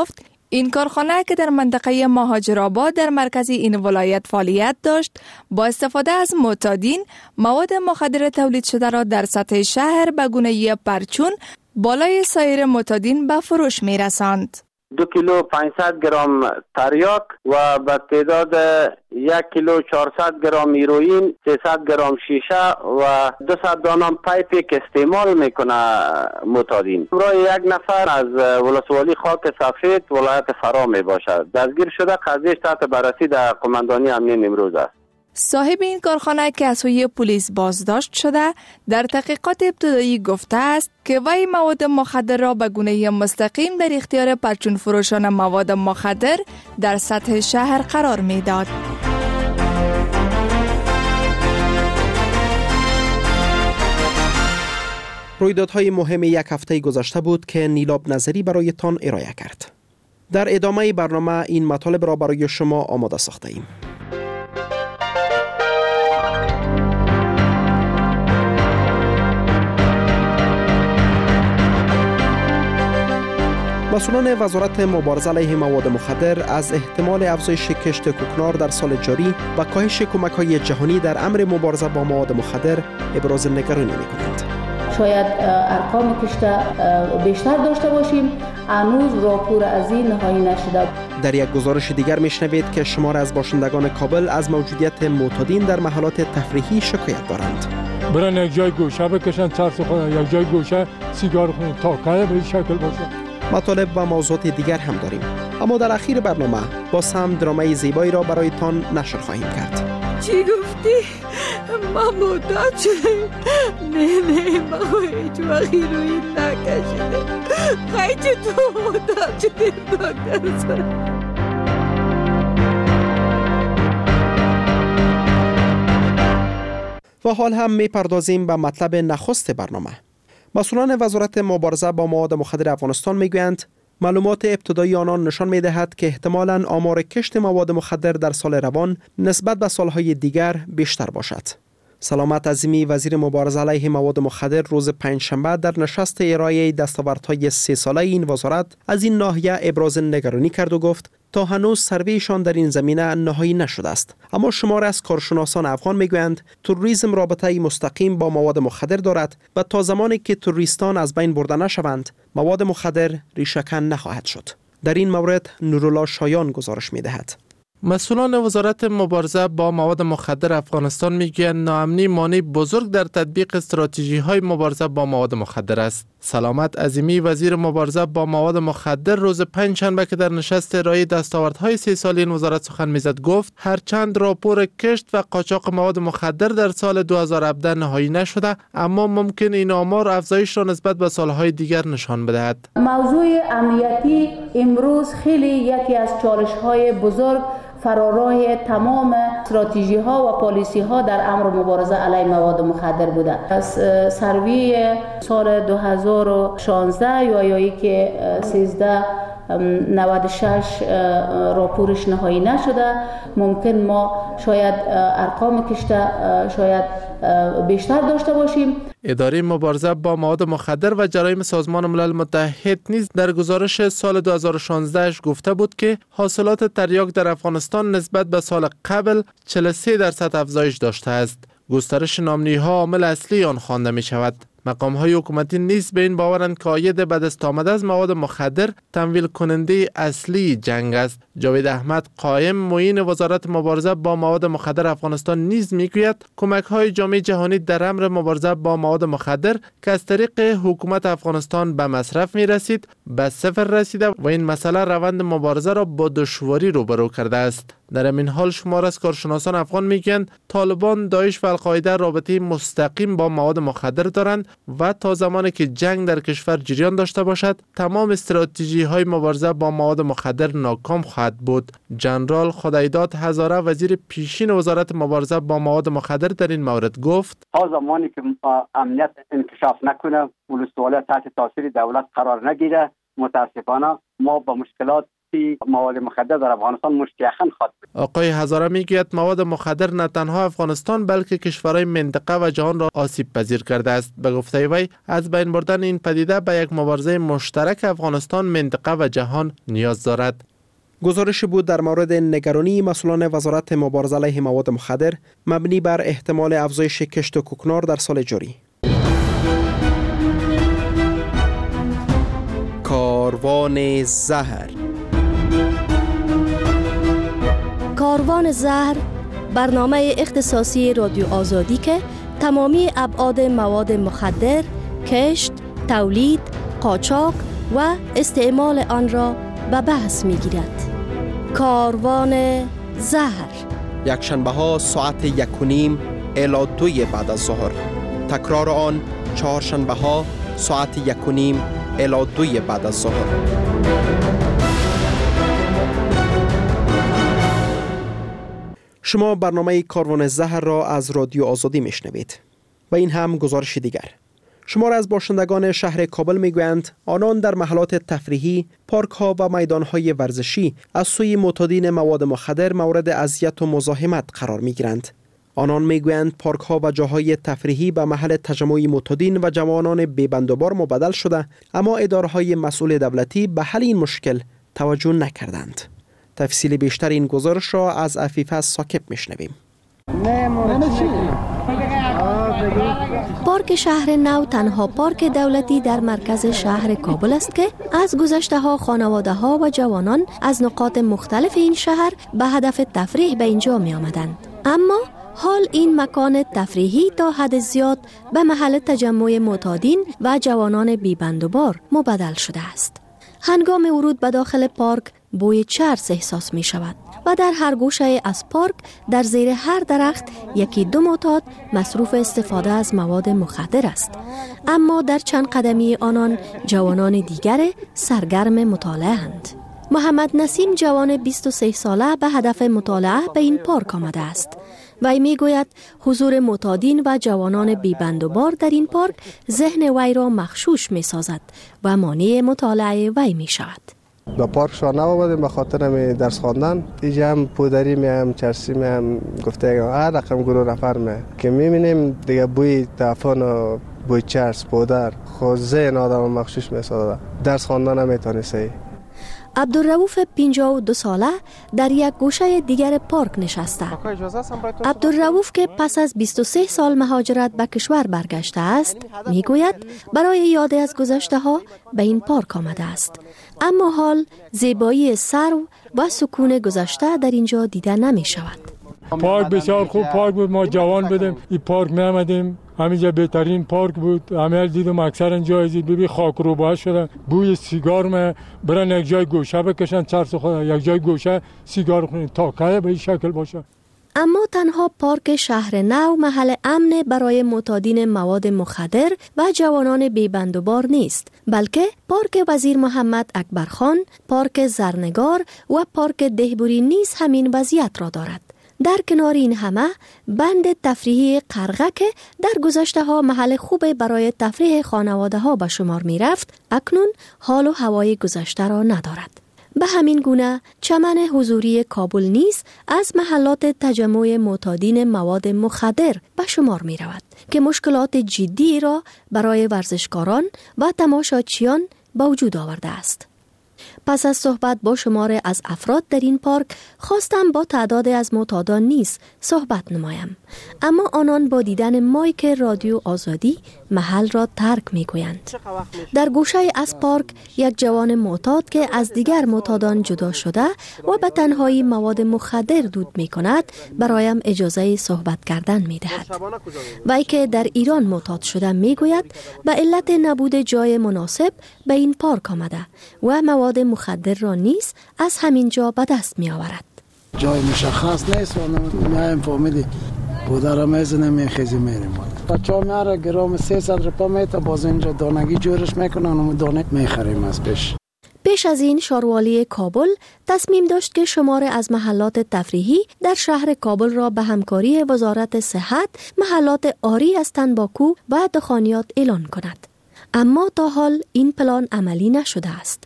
این کارخانه که در منطقه مهاجرآباد در مرکز این ولایت فعالیت داشت، با استفاده از معتادین مواد مخدر تولید شده را در سطح شهر به گونه پرچون بالای سایر معتادین به فروش می رساند. 2 کیلو 500 گرم تریاک و به تعداد 1 کیلو 400 گرم هیروئین، 300 گرم شیشه و 200 دانه پایپی که استعمال میکنه معتادین. برای یک نفر از ولسوالی خاک سفید ولایت فرا می باشد. دستگیر شده، قضیه تحت بررسی در قماندانی امنیه نیمروز است. صاحب این کارخانه که از سوی پلیس بازداشت شده در تحقیقات ابتدایی گفته است که وی مواد مخدر را به گونه مستقیم در اختیار پرچون فروشان مواد مخدر در سطح شهر قرار می داد. رویدادهای مهم یک هفته گذشته بود که نیلاب نظری برایتان ارائه کرد. در ادامه برنامه این مطالب را برای شما آماده ساخته ایم. مسئولان وزارت مبارزه علیه مواد مخدر از احتمال افزایش کشت کوکنار در سال جاری و کاهش کمک‌های جهانی در امر مبارزه با مواد مخدر ابراز نگرانی می‌کنند. شاید ارقام کشت بیشتر داشته باشیم، هنوز راپور از این نهایی نشده. در یک گزارش دیگر میشنوید که شمار از باشندگان کابل از موجودیت معتادین در محلات تفریحی شکایت دارند. برن یک جای گوشه بکشن، چرس خود یک جای گوشه سیگار خون تا که به شکل باشه. مطالب و موضوعات دیگر هم داریم، اما در اخیر برنامه با هم درامای زیبایی را برایتان نشر خواهیم کرد. چی گفتی؟ من معتاد شدم. نه من هیچ وقت هیروئین نکشیدم. خیلی تو معتاد شدی دکتر صاحب. و حال هم میپردازیم به مطلب نخست برنامه. مسئولان وزارت مبارزه با مواد مخدر افغانستان میگویند معلومات ابتدایی آنان نشان میدهد که احتمالاً آمار کشت مواد مخدر در سال روان نسبت به سالهای دیگر بیشتر باشد. سلامت عظیمی وزیر مبارزه علیه مواد مخدر روز پنجشنبه در نشست ارائه دستاوردهای 3 ساله این وزارت از این ناحیه ابراز نگرانی کرد و گفت تا هنوز سرویشان در این زمینه نهایی نشده است، اما شمار از کارشناسان افغان میگویند تروریسم رابطه مستقیم با مواد مخدر دارد و تا زمانی که تروریستان از بین برده نشوند مواد مخدر ریشه‌کن نخواهد شد. در این مورد نورالله شایان گزارش میدهد. مسئولان وزارت مبارزه با مواد مخدر افغانستان میگویند ناامنی مانع بزرگ در تطبیق استراتژی‌های مبارزه با مواد مخدر است. سلامت عظیمی وزیر مبارزه با مواد مخدر روز پنجشنبه که در نشست ارائه دستاوردهای 3 ساله این وزارت سخن میزد گفت هرچند راپور کشت و قاچاق مواد مخدر در سال 2017 نهایی نشده، اما ممکن این آمار افزایش را نسبت به سالهای دیگر نشان بدهد. موضوع امنیتی امروز خیلی یکی از چالش‌های بزرگ فرارای تمام استراتژی ها و پالیسی ها در امر مبارزه علیه مواد مخدر بوده. از سروی سال 2016 یا که 1396 راپورش نهایی نشده، ممکن ما شاید ارقام کشته شاید بیشتر داشته باشیم. اداره مبارزه با مواد مخدر و جرایم سازمان ملل متحد نیز در گزارش سال 2016 گفته بود که حاصلات تریاک در افغانستان نسبت به سال قبل 43% افزایش داشته است. گسترش نامنی‌ها عامل اصلی آن خوانده می شود. مقام‌های حکومتی نیز به این باورند که عاید به دست آمده از مواد مخدر تمویل کننده اصلی جنگ است. جاوید احمد قائم معین وزارت مبارزه با مواد مخدر افغانستان نیز میگوید کمک‌های جامعه جهانی در امر مبارزه با مواد مخدر که از طریق حکومت افغانستان به مصرف می‌رسید به صفر رسیده و این مسئله روند مبارزه را با دشواری روبرو کرده است. در این حال شمار از کارشناسان افغان میگویند طالبان، داعش و القاعده رابطه مستقیم با مواد مخدر دارند و تا زمانی که جنگ در کشور جریان داشته باشد تمام استراتژی های مبارزه با مواد مخدر ناکام خواهد بود. جنرال خدایداد هزاره وزیر پیشین وزارت مبارزه با مواد مخدر در این مورد گفت تا زمانی که امنیت انکشاف نکنه، ولسوالی تحت تاثیر دولت قرار نگیره، متاسفانه ما با مشکلات تجارتی مواد مخدر در افغانستان مشتعل خواهد بود. آقای هزاره میگوید مواد مخدر نه تنها افغانستان بلکه کشورهای منطقه و جهان را آسیب پذیر کرده است. به گفته وی از بین بردن این پدیده به یک مبارزه مشترک افغانستان، منطقه و جهان نیاز دارد. گزارش بود در مورد نگرانی مسئولان وزارت مبارزه علیه مواد مخدر مبنی بر احتمال افزایش کشت کوکنار در سال جاری. کاروان زهر. کاروان زهر برنامه اختصاصی رادیو آزادی که تمامی ابعاد مواد مخدر، کشت، تولید، قاچاق و استعمال آن را به بحث می‌گیرد. کاروان زهر یک شنبه ها ساعت 1:30 الی 2 بعد از ظهر. تکرار آن چهارشنبه ها ساعت 1:30 الی 2 بعد از ظهر. شما برنامه کاروان زهر را از رادیو آزادی میشنوید. و این هم گزارش دیگر. شمار از باشندگان شهر کابل میگویند آنان در محلات تفریحی، پارک ها و میدان های ورزشی از سوی معتادین مواد مخدر مورد اذیت و مزاحمت قرار میگیرند. آنان میگویند پارک ها و جاهای تفریحی به محل تجمع معتادین و جوانان بی‌بندوبار مبدل شده، اما اداره‌های مسئول دولتی به حل این مشکل توجه نکردند. تفصیل بیشتر این گزارش را از عفیفه ساکب میشنویم. پارک شهر نو تنها پارک دولتی در مرکز شهر کابل است که از گذشته ها خانواده ها و جوانان از نقاط مختلف این شهر به هدف تفریح به اینجا می آمدند. اما حال این مکان تفریحی تا حد زیاد به محل تجمع معتادین و جوانان بی‌بندوبار مبدل شده است. هنگام ورود به داخل پارک بوی چرس احساس می شود و در هر گوشه از پارک در زیر هر درخت یکی دو معتاد مصروف استفاده از مواد مخدر است. اما در چند قدمی آنان جوانان دیگر سرگرم مطالعه اند. محمد نسیم جوان 23 ساله به هدف مطالعه به این پارک آمده است. وی می گوید حضور معتادین و جوانان بی‌بندوبار در این پارک ذهن وی را مغشوش می سازد و مانع مطالعه وی می شود. به پارک شما نآمدیم به خاطر می درس خواندن. اینجا هم پودری می هم چرسی می هم گفته هر رقم گروه نفر می که می بینیم دیگه بوی تعفن و بوی چرس پودر خود ذهن آدم مغشوش می سازد. درس خواندن نمیتونه صحیح. عبدالرؤوف 52 ساله در یک گوشه دیگر پارک نشسته. عبدالرؤوف که پس از 23 سال مهاجرت به کشور برگشته است میگوید برای یاد از گذشته ها به این پارک آمده است، اما حال زیبایی سرو و سکون گذشته در اینجا دیده نمی شود. پارک بسیار خوب پارک بود، ما جوان بودیم این پارک می آمدیم، همینجا بهترین پارک بود. همه دیدم اکثر اینجا ببین خاک روباه شده، بوی سیگار ما برن یک جای گوشه بکشن چرس خود یک جای گوشه سیگار خونن تا که به این شکل باشه. اما تنها پارک شهر نو محل امن برای معتادین مواد مخدر و جوانان بی‌بندوبار نیست، بلکه پارک وزیر محمد اکبرخان، پارک زرنگار و پارک دهبوری نیز همین وضعیت را دارد. در کنار این همه بند تفریحی قرغه که در گذشته ها محل خوب برای تفریح خانواده ها به شمار می رفت، اکنون حال و هوای گذشته را ندارد. به همین گونه چمن حضوری کابل نیز از محلات تجمع معتادین مواد مخدر به شمار می رود که مشکلات جدی را برای ورزشکاران و تماشاچیان به وجود آورده است. پس از صحبت با شمار از افراد در این پارک خواستم با تعداد از معتادان نیز صحبت نمایم، اما آنان با دیدن مایک رادیو آزادی محل را ترک می گویند. در گوشه از پارک یک جوان معتاد که از دیگر معتادان جدا شده و به تنهایی مواد مخدر دود می کند برایم اجازه صحبت کردن می دهد. وی که در ایران معتاد شده می گوید به علت نبود جای مناسب به این پارک آمده و مواد مخدر را نیز از همین جا به دست می آورد. جای مشخص نیست و نمیم فامیلی بوده را میزنه میخیزی میریم. بچه ها میاره گرام 300 روپا میته باز اینجا دانگی جورش میکنن و دانه میخریم از پیش از این شاروالی کابل تصمیم داشت که شمار از محلات تفریحی در شهر کابل را به همکاری وزارت صحت محلات عاری از تنباکو و دخانیات اعلان کند. اما تا حال این پلان عملی نشده است.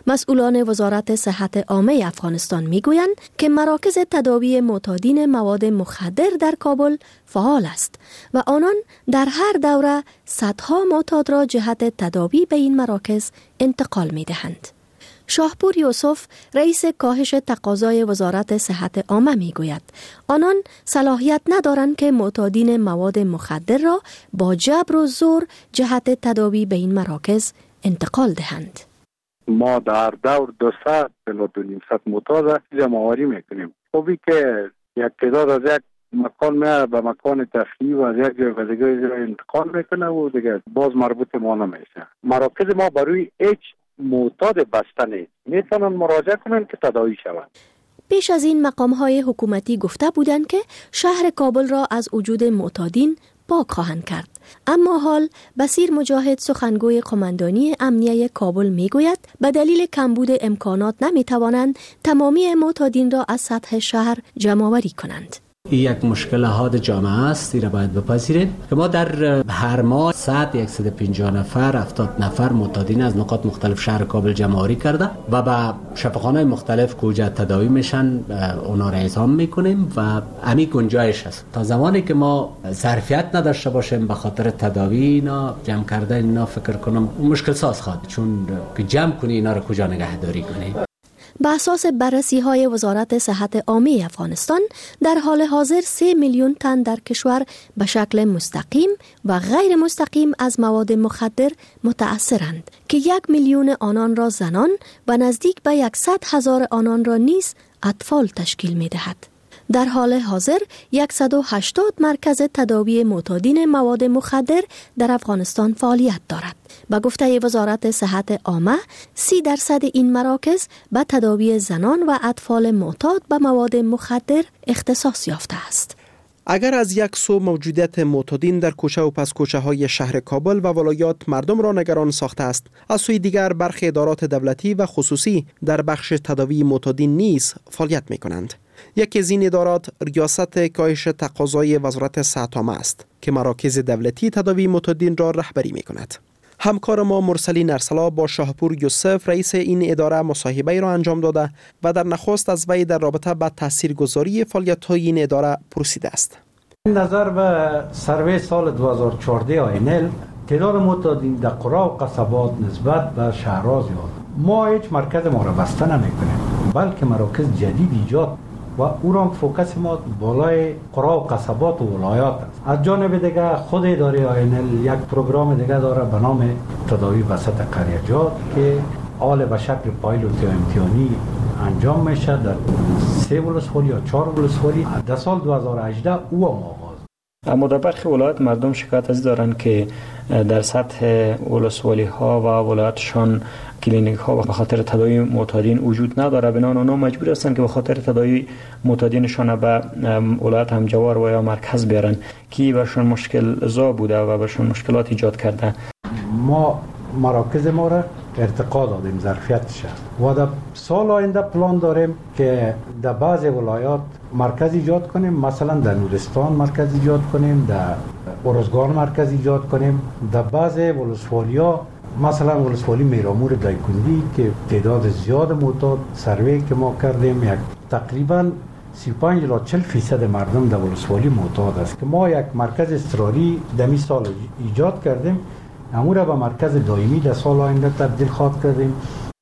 مسئولان وزارت صحت عامه افغانستان میگویند که مراکز تداوی معتادین مواد مخدر در کابل فعال است و آنان در هر دوره صدها معتاد را جهت تداوی به این مراکز انتقال می‌دهند. شاهپور یوسف رئیس کاهش تقاضای وزارت صحت عامه میگوید آنان صلاحیت ندارند که معتادین مواد مخدر را با جبر و زور جهت تداوی به این مراکز انتقال دهند. ما در دور 200 تا 200 معتاد جمع‌آوری میکنیم. خوبی که یک تعداد از یک مکان میاره به مکان تفریحی و از یک جای به دیگه جای انتقال میکنه و دیگه باز مربوط ما نمیشه. مراکز ما برای هیچ معتاد بسته نیست. میتونن مراجعه کنن که تداوی شوند. پیش از این مقام‌های حکومتی گفته بودند که شهر کابل را از وجود معتادین پاک خواهند کرد. اما حال بصیر مجاهد سخنگوی قماندانی امنیه کابل میگوید به دلیل کمبود امکانات نمیتوانند تمامی معتادین را از سطح شهر جمع‌آوری کنند. این یک مشکل حاد جامعه است، این را باید بپذیریم که ما در هر ماه 150 نفر 70 نفر معتادین از نقاط مختلف شهر کابل جمع‌آوری کرده و به شفاخانه‌های مختلف کجا تداوی میشن اونا را اعزام میکنیم و همین گنجایش است. تا زمانی که ما ظرفیت نداشته باشیم به خاطر تداوی اینا جمع کردن اینا فکر کنم مشکل ساز خواهد، چون که جمع کنی اینا را کجا نگهداری کنی. به اساس بررسی‌های وزارت صحت عامه افغانستان در حال حاضر 3 میلیون تن در کشور به شکل مستقیم و غیر مستقیم از مواد مخدر متأثرند که 1 میلیون آنان را زنان و نزدیک به 100,000 آنان را نیز اطفال تشکیل می‌دهد. در حال حاضر 180 مرکز تداوی معتادین مواد مخدر در افغانستان فعالیت دارد. به گفته وزارت صحت عامه 30% این مراکز به تداوی زنان و اطفال معتاد به مواد مخدر اختصاص یافته است. اگر از یک سو موجودیت معتادین در کوچه و پس کوچه های شهر کابل و ولایات مردم را نگران ساخته است، از سوی دیگر برخی ادارات دولتی و خصوصی در بخش تداوی معتادین نیز فعالیت می کنند. یکی از این ادارات ریاست کاهش تقاضای وزارت صحت عامه است که مراکز دولتی تداوی معتادین را رهبری می کند. همکار ما مرسلین ارسلا با شاهپور یوسف رئیس این اداره مصاحبه را انجام داده و در نخست از وی در رابطه با تاثیرگذاری فعالیت‌های این اداره پرسیده است. نظر به سروی سال 2014 آینل تعداد معتادین در قرا و قصبات نسبت به شهرها زیاد. ما هیچ مرکز ما را بسته نمی‌کنیم، بلکه مراکز جدید ایجاد و او را فوکس ما بالای قرا و قصبات و ولایات است. از جانب دیگه خود اداره آینل یک پروگرام دیگه داره به نام تداوی وسط قریجات که حال به شکل پایلوت یا امتحانی انجام میشه در 3 ولسوالی یا 4 ولسوالی. در سال 2018 او هم آغاز. اما در برخی ولایات مردم شکایت از دارند که در سطح ولسوالی ها و ولایتشان کلینیک ها به خاطر تداوی معتادین وجود نداره، بنابراین آنها مجبور هستند که به خاطر تداوی معتادینشان به ولایت همجوار و یا مرکز بیارن که برشون مشکل زا بوده و برشون مشکلات ایجاد کرده. ما مراکز ما را ارتقا دادیم ظرفیتش و در سال آینده پلان داریم که در بعض ولایات مرکز ایجاد کنیم، مثلا در نورستان مرکز ایجاد کنیم، در ارزگان مرکز ایجاد کنیم، در بعض ولسوالیا مثلا ولسوالی میرامور دایکندی که تعداد زیاد معتاد سروی که ما کردیم یک تقریبا 35 تا 40% مردم در ولسوالی معتاد است که ما یک مرکز اضطراری دمی سال ایجاد کردیم، امور به مرکز دائمی در سال آینده تبدیل خواهد کردیم.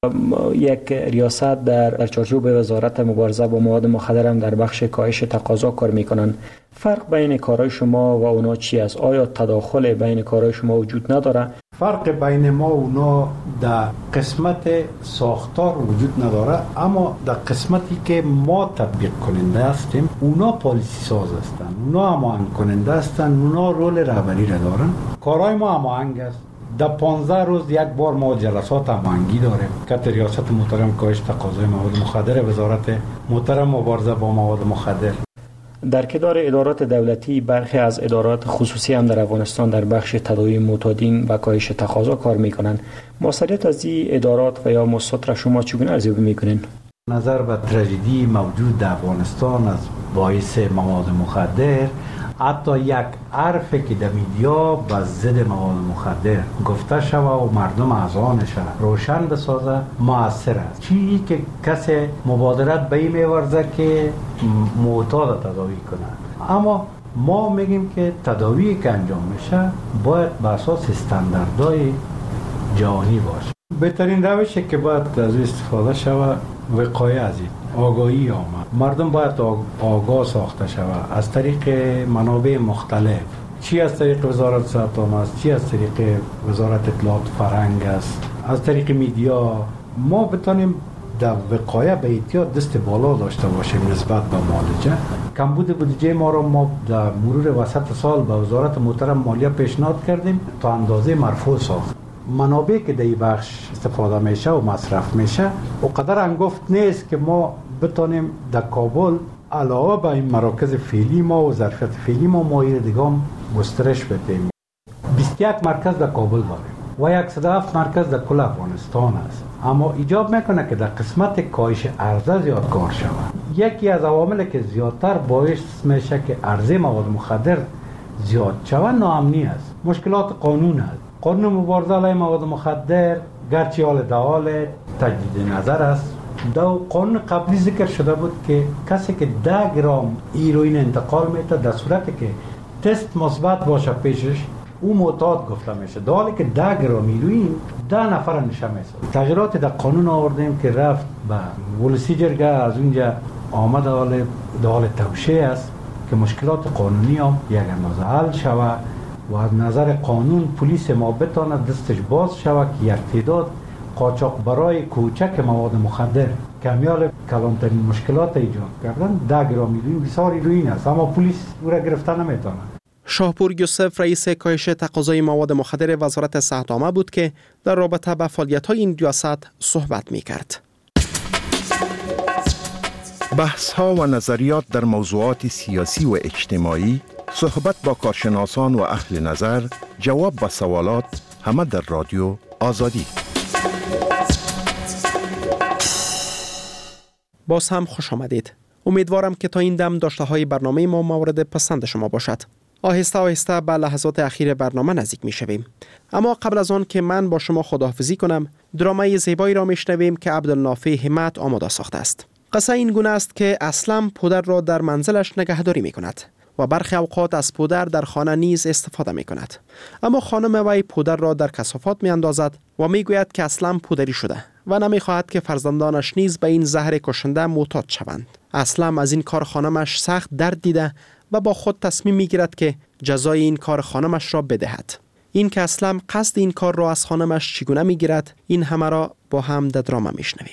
یک ریاست در چارچوب وزارت مبارزه با مواد مخدر هم در بخش کاهش تقاضا کار میکنن. فرق بین کارهای شما و اونا چی است؟ آیا تداخل بین کارهای شما وجود نداره؟ فرق بین ما و اونا در قسمت ساختار وجود نداره، اما در قسمتی که ما تطبیق کننده هستیم اونا پالیسی ساز هستند، اونا هماهنگ کننده هستند، اونا رول رهبری را دارن. کارهای ما هماهنگ است. در 15 روز یک بار ما جلسات هماهنگی داریم که ریاست محترم کاهش تقاضای مواد مخدر وزارت محترم مبارزه با مواد مخدر. در کنار ادارات دولتی برخی از ادارات خصوصی هم در افغانستان در بخش تداوی معتادین و کاهش تقاضا کار میکنن. موثریت از این ادارات و یا مؤسسات را شما چگونه ارزیابی میکنین؟ نظر به تراژدی موجود در افغانستان از باعث مواد مخدر حتی یک حرفی که در میدیا به ضد مواد مخدر گفته شوه و مردم اذهانش روشن بسازه مؤثر است. چیزی که کسی مبادرت به این میورزه که معتاد تداوی کنه، اما ما میگیم که تداوی که انجام میشه باید به اساس استانداردهای جهانی باشه. بهترین روشی که باید از استفاده شوه وقایه از این آگاهی آمد. مردم باید آگاه ساخته شود از طریق منابع مختلف، چی از طریق وزارت صحت عامه است، چی از طریق وزارت اطلاعات فرهنگ است، از طریق میدیا. ما بتونیم در وقایه به احتیاط دست بالا داشته باشیم نسبت به معالجه. کمبود بودجه ما را ما در مرور وسط سال به وزارت محترم مالیه پیشنهاد کردیم تا اندازه مرفوع ساخت. منابعی که در این بخش استفاده میشه و مصرف میشه اونقدر انگفت نیست که ما بتونیم در کابل علاوه به این مراکز فعلی ما و ظرفیت فعلی ما دیگه هم گسترش بدیم. 21 مرکز در کابل داریم و 107 مرکز در کل افغانستان است، اما ایجاب میکنه که در قسمت کاهش عرضه زیاد کار شود. یکی از عواملی که زیادتر باعث میشه که عرضه مواد مخدر زیاد شود ناامنی است، مشکلات قانون است. قانون مبارزه علیه مواد مخدر گرچه حال تجدید نظر است، در قانون قبلی ذکر شده بود که کسی که 10 گرم هیروئین انتقال میده در صورتی که تست مثبت باشه پیشش او معتاد گفته میشه، در حالی که 10 گرم هیروئین 10 نفر نشه میشه. تغییرات در قانون آوردیم که رفت به ولسی جرگه، از اونجا آمد حال توشیح است که مشکلات قانونی هم یک اندازه حل شود و از نظر قانون پلیس ما بتونه دستش باز شود که یک تعداد قاچاق برای کوچک مواد مخدر کمیال کلانترین مشکلات ایجاد کردن. 10 گرم هیروئین بسیار هیروئین است، اما پلیس او را گرفتن نمیتونه. شاهپور یوسف رئیس کاهش تقاضای مواد مخدر وزارت صحت عامه بود که در رابطه با فعالیت‌های این ریاست صحبت می‌کرد. بحث‌ها و نظریات در موضوعات سیاسی و اجتماعی، صحبت با کارشناسان و اهل نظر، جواب به سوالات، همه در رادیو آزادی. باز هم خوش آمدید. امیدوارم که تا این دم داشته های برنامه ما مورد پسند شما باشد. آهسته آهسته به لحظات اخیر برنامه نزدیک می شویم. اما قبل از آن که من با شما خداحافظی کنم، درامای زیبایی را می شنویم که عبدالنافع همت آماده ساخته است. قصه این گونه است که اسلم پودر را در منزلش نگهداری می کند و برخی اوقات از پودر در خانه نیز استفاده می کند. اما خانم وی پودر را در کثافات می اندازد و می گوید که اسلم پودری شده و نمی خواهد که فرزندانش نیز به این زهر کشنده معتاد شوند. اسلم از این کار خانمش سخت درد دیده و با خود تصمیم می گیرد که جزای این کار خانمش را بدهد. این که اسلم قصد این کار را از خانمش چگونه می گیرد، این همه را با هم در دراما می شنویم.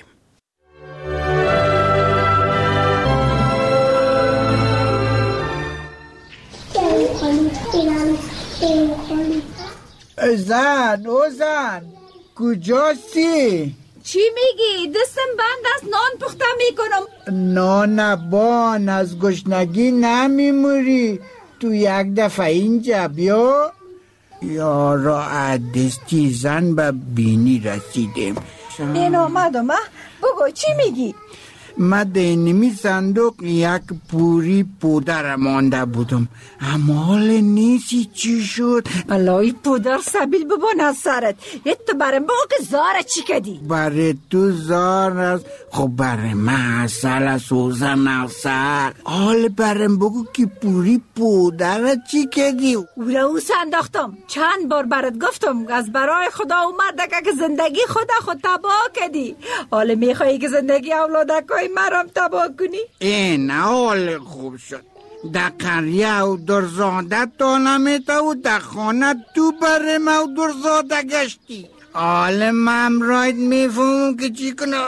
زن کجاستی؟ چی میگی؟ دستم بند است، نان پخته میکنم. نان بان از گشنگی نمیموری؟ تو یک دفعه اینجا بیا. یارا دستی زن به بینی رسیدیم. این آمدم. بگو چی میگی؟ من دینمی صندوق یک پوری پودر مانده بودم، اما حال نیستی چی شد؟ الهی پودر سبیل ببان از سرت. تو برم بگو که زاره چی کدی؟ برای تو زار است، خب برای من اصل سوزن اصل. حال برم بگو که پوری پودر چی کدی؟ او را او سنداختم، چند بار برات گفتم از برای خدا اومده که زندگی خود تباه کدی. حال میخوایی که زندگی اولادکای مرام تباه کنی؟ این حال خوب شد. در قریه او درزاده تا نمیته و در خانه تو برم او درزاده گشتی. حال من رایت میفهمم که چی کنه.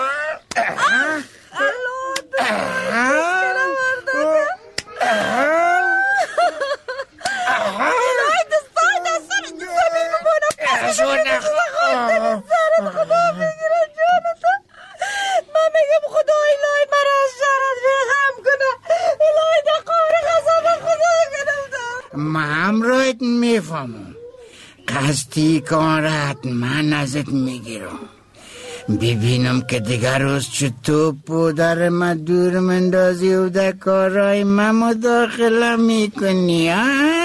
الهی دستای دستان زمین ببونم شو نخواه. من میگم خدا الهی مرا از شرط رحم کنه. الهی در قهر غضب خدا کنم. من رایت میفهمم. قصدی کارت من ازت میگیرم. ببینم که دیگر روز چطور پدر ما دور مندازی و در کارهای ما مداخله میکنی ها؟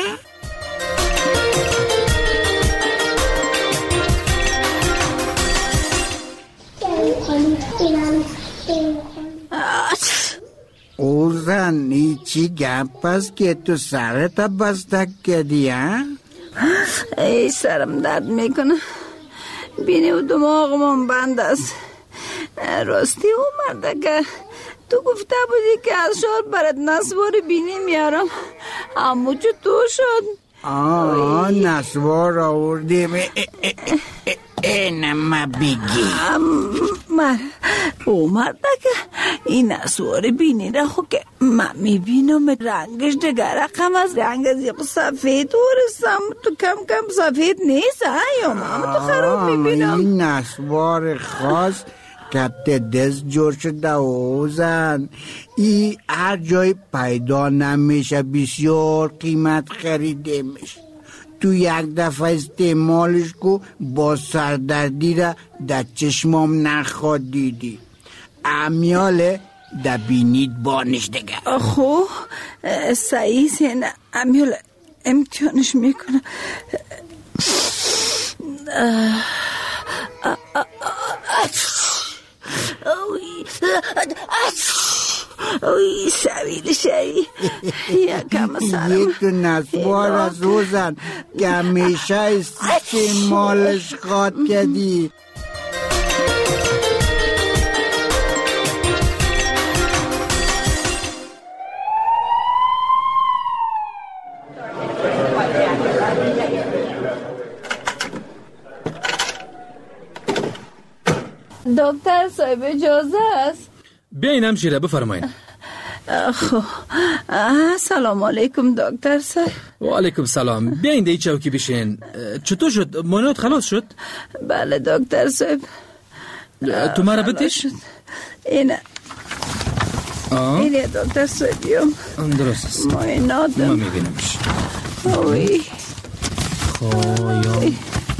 اوزن ای چی گپ است که تو سرت بستک کردی ها؟ ای سرم درد میکنه، بینی و دماغم بند است. راستی او مرده که تو گفته بودی که از شهر برات نسوار بینی میارم، اما چطور شد؟ نسوار آوردیم. اینم بگی او مرده که این نسوار بینی را خود که من میبینم رنگش دیگر رقم از رنگ از یک سفید ورستم. تو کم کم سفید نیست یا من تو خراب میبینم. این نسوار خاص کت دست جور شده اوزن، ای هر جای پیدا نمیشه، بسیار قیمت خریده میشه. تو یک دفعه استعمالش کو با سردردی را در چشمام نخواد دیدی. امیاله در بینید بانش دیگه. خو صحیح سینه امیاله امتحانش میکنه. اوی شوید شوی یکم سرم. یک نسوار از روزن که همیشه استعمالش خواد کردی. دکتر صاحب اجازه است؟ بیاین همشیره بفرمایین. سلام علیکم دکتر صاحب. و علیکم سلام. بیاین دی چوکی بشین. چطور شد؟ معاینات خلاص شد؟ بله دکتر صاحب. تو مرا بتیش؟ اینه دکتر صاحبیم. درست است. معاینات ما میبینمش. اوی خوایم.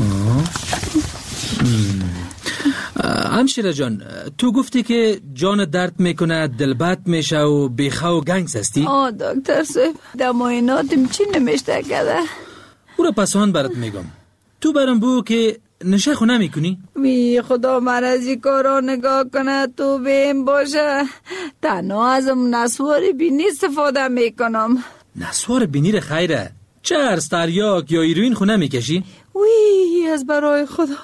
همشیره جان، تو گفتی که جان درد میکنه، دل بد میشه و بیخه و گنگس هستی؟ دکتر صاحب در معایناتم چی نمیشته کرده؟ او را پسان برات میگم. تو برام بو که نشه خو نمیکنی؟ وی خدا من از این کارا نگاه کنه تو بهم باشه. تنها ازم نسوار بینی استفاده میکنم. نسوار بینی را خیره. چرس، تریاک یا هیروئین خو نمیکشی؟ وی از برای خدا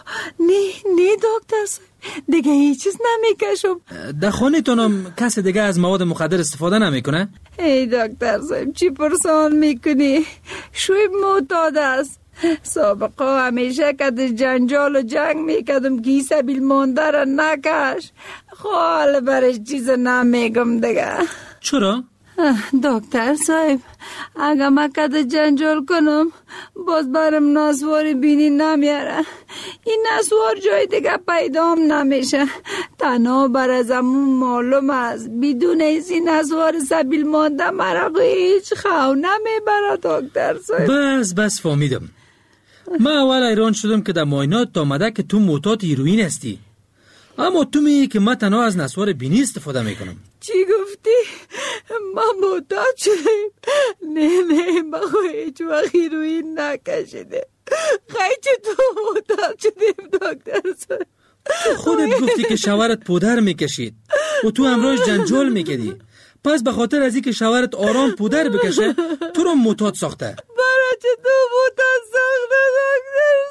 نه دکتر صاحب، دیگه هیچ چیز نمیکشم. در خانه تانم کسی دیگه از مواد مخدر استفاده نمیکنه؟ ای دکتر صاحب چی پرسان میکنی؟ شویب معتاد است. سابقا همیشه که جنجال و جنگ میکردم که سبیل مانده را نکش. خال برش چیز نمیگم دیگه. چرا؟ دکتر صاحب اگه من کده جنجال کنم باز برم نسوار بینی نمیاره. این نسوار جای دیگه پیدام نمیشه. تنها بر ازمون معلوم است بدون این نسوار سبیل مانده مرا هیچ خو نمیبره دکتر صاحب. بس فهمیدم. من اول ایران شدم که در معاینات آمده که تو معتاد هیروئین هستی، اما تو میگی که من تنها از نسوار بینی استفاده میکنم. چی گفتی؟ من معتاد شدم؟ نه من هیچ وقت هیروئین نکشیده. خیلی تو معتاد شدیم دکتر صاحب؟ خودت گفتی که شوهرت پودر میکشید و تو همراهش جنجال میکردی، پس به خاطر از اینکه شوهرت آرام پودر بکشه تو رو معتاد ساخته. برای چه تو معتاد ساخته دکتر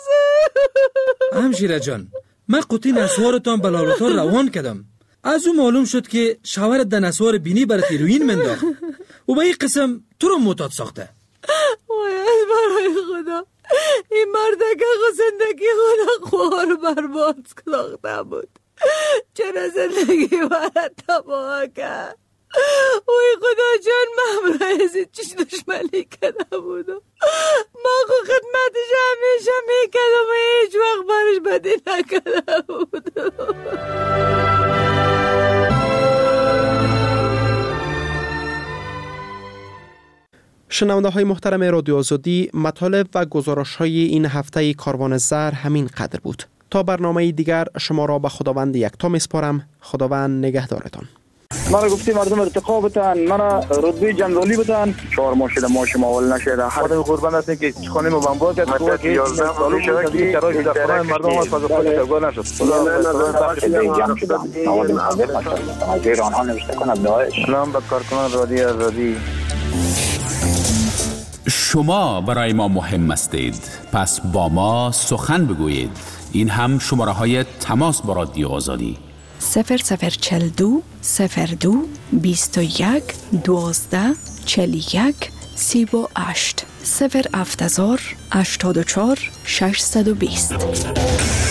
صاحب؟ همشیره جان، من قطعی نسوارتان بلالوتان روان کردم. از اون معلوم شد که شوهرت در نسوار بینی برات هیروئین منداخت و به این قسم تو رو معتاد ساخته. وای برای خدا، این مرد که زندگی خود خوار برباد ساخته بود، چرا زندگی برات تباه کرد؟ وای خدا جان، من برای چیش دشمنی کرده بودم. من خود خدمتش همیشه میکردم و هیچ وقت برش بدی نکرده بودم. شنونده های محترم رادیو آزادی، مطالب و گزارش های این هفته کاروان زهر همین قدر بود. تا برنامه دیگر شما را به خداوند یکتا میسپارم. خداوند نگهدارتان. مرا گفتی مردم ارتقا بتن، مرا رتبه جنرالی بتن. 4 ماه شده ماش ماول نشده. هر قربان هستیم که خانه ما بمبار کرد که 11 سال شده که کرای در مردم از فضا خود ترگاه نشد. غیر آنها نوشته کند داعش. سلام به کارکنان رادیو آزادی. شما برای ما مهم هستید، پس با ما سخن بگویید. این هم شماره های تماس با رادیو آزادی 0042 02 21 12 41 38 070 84 620.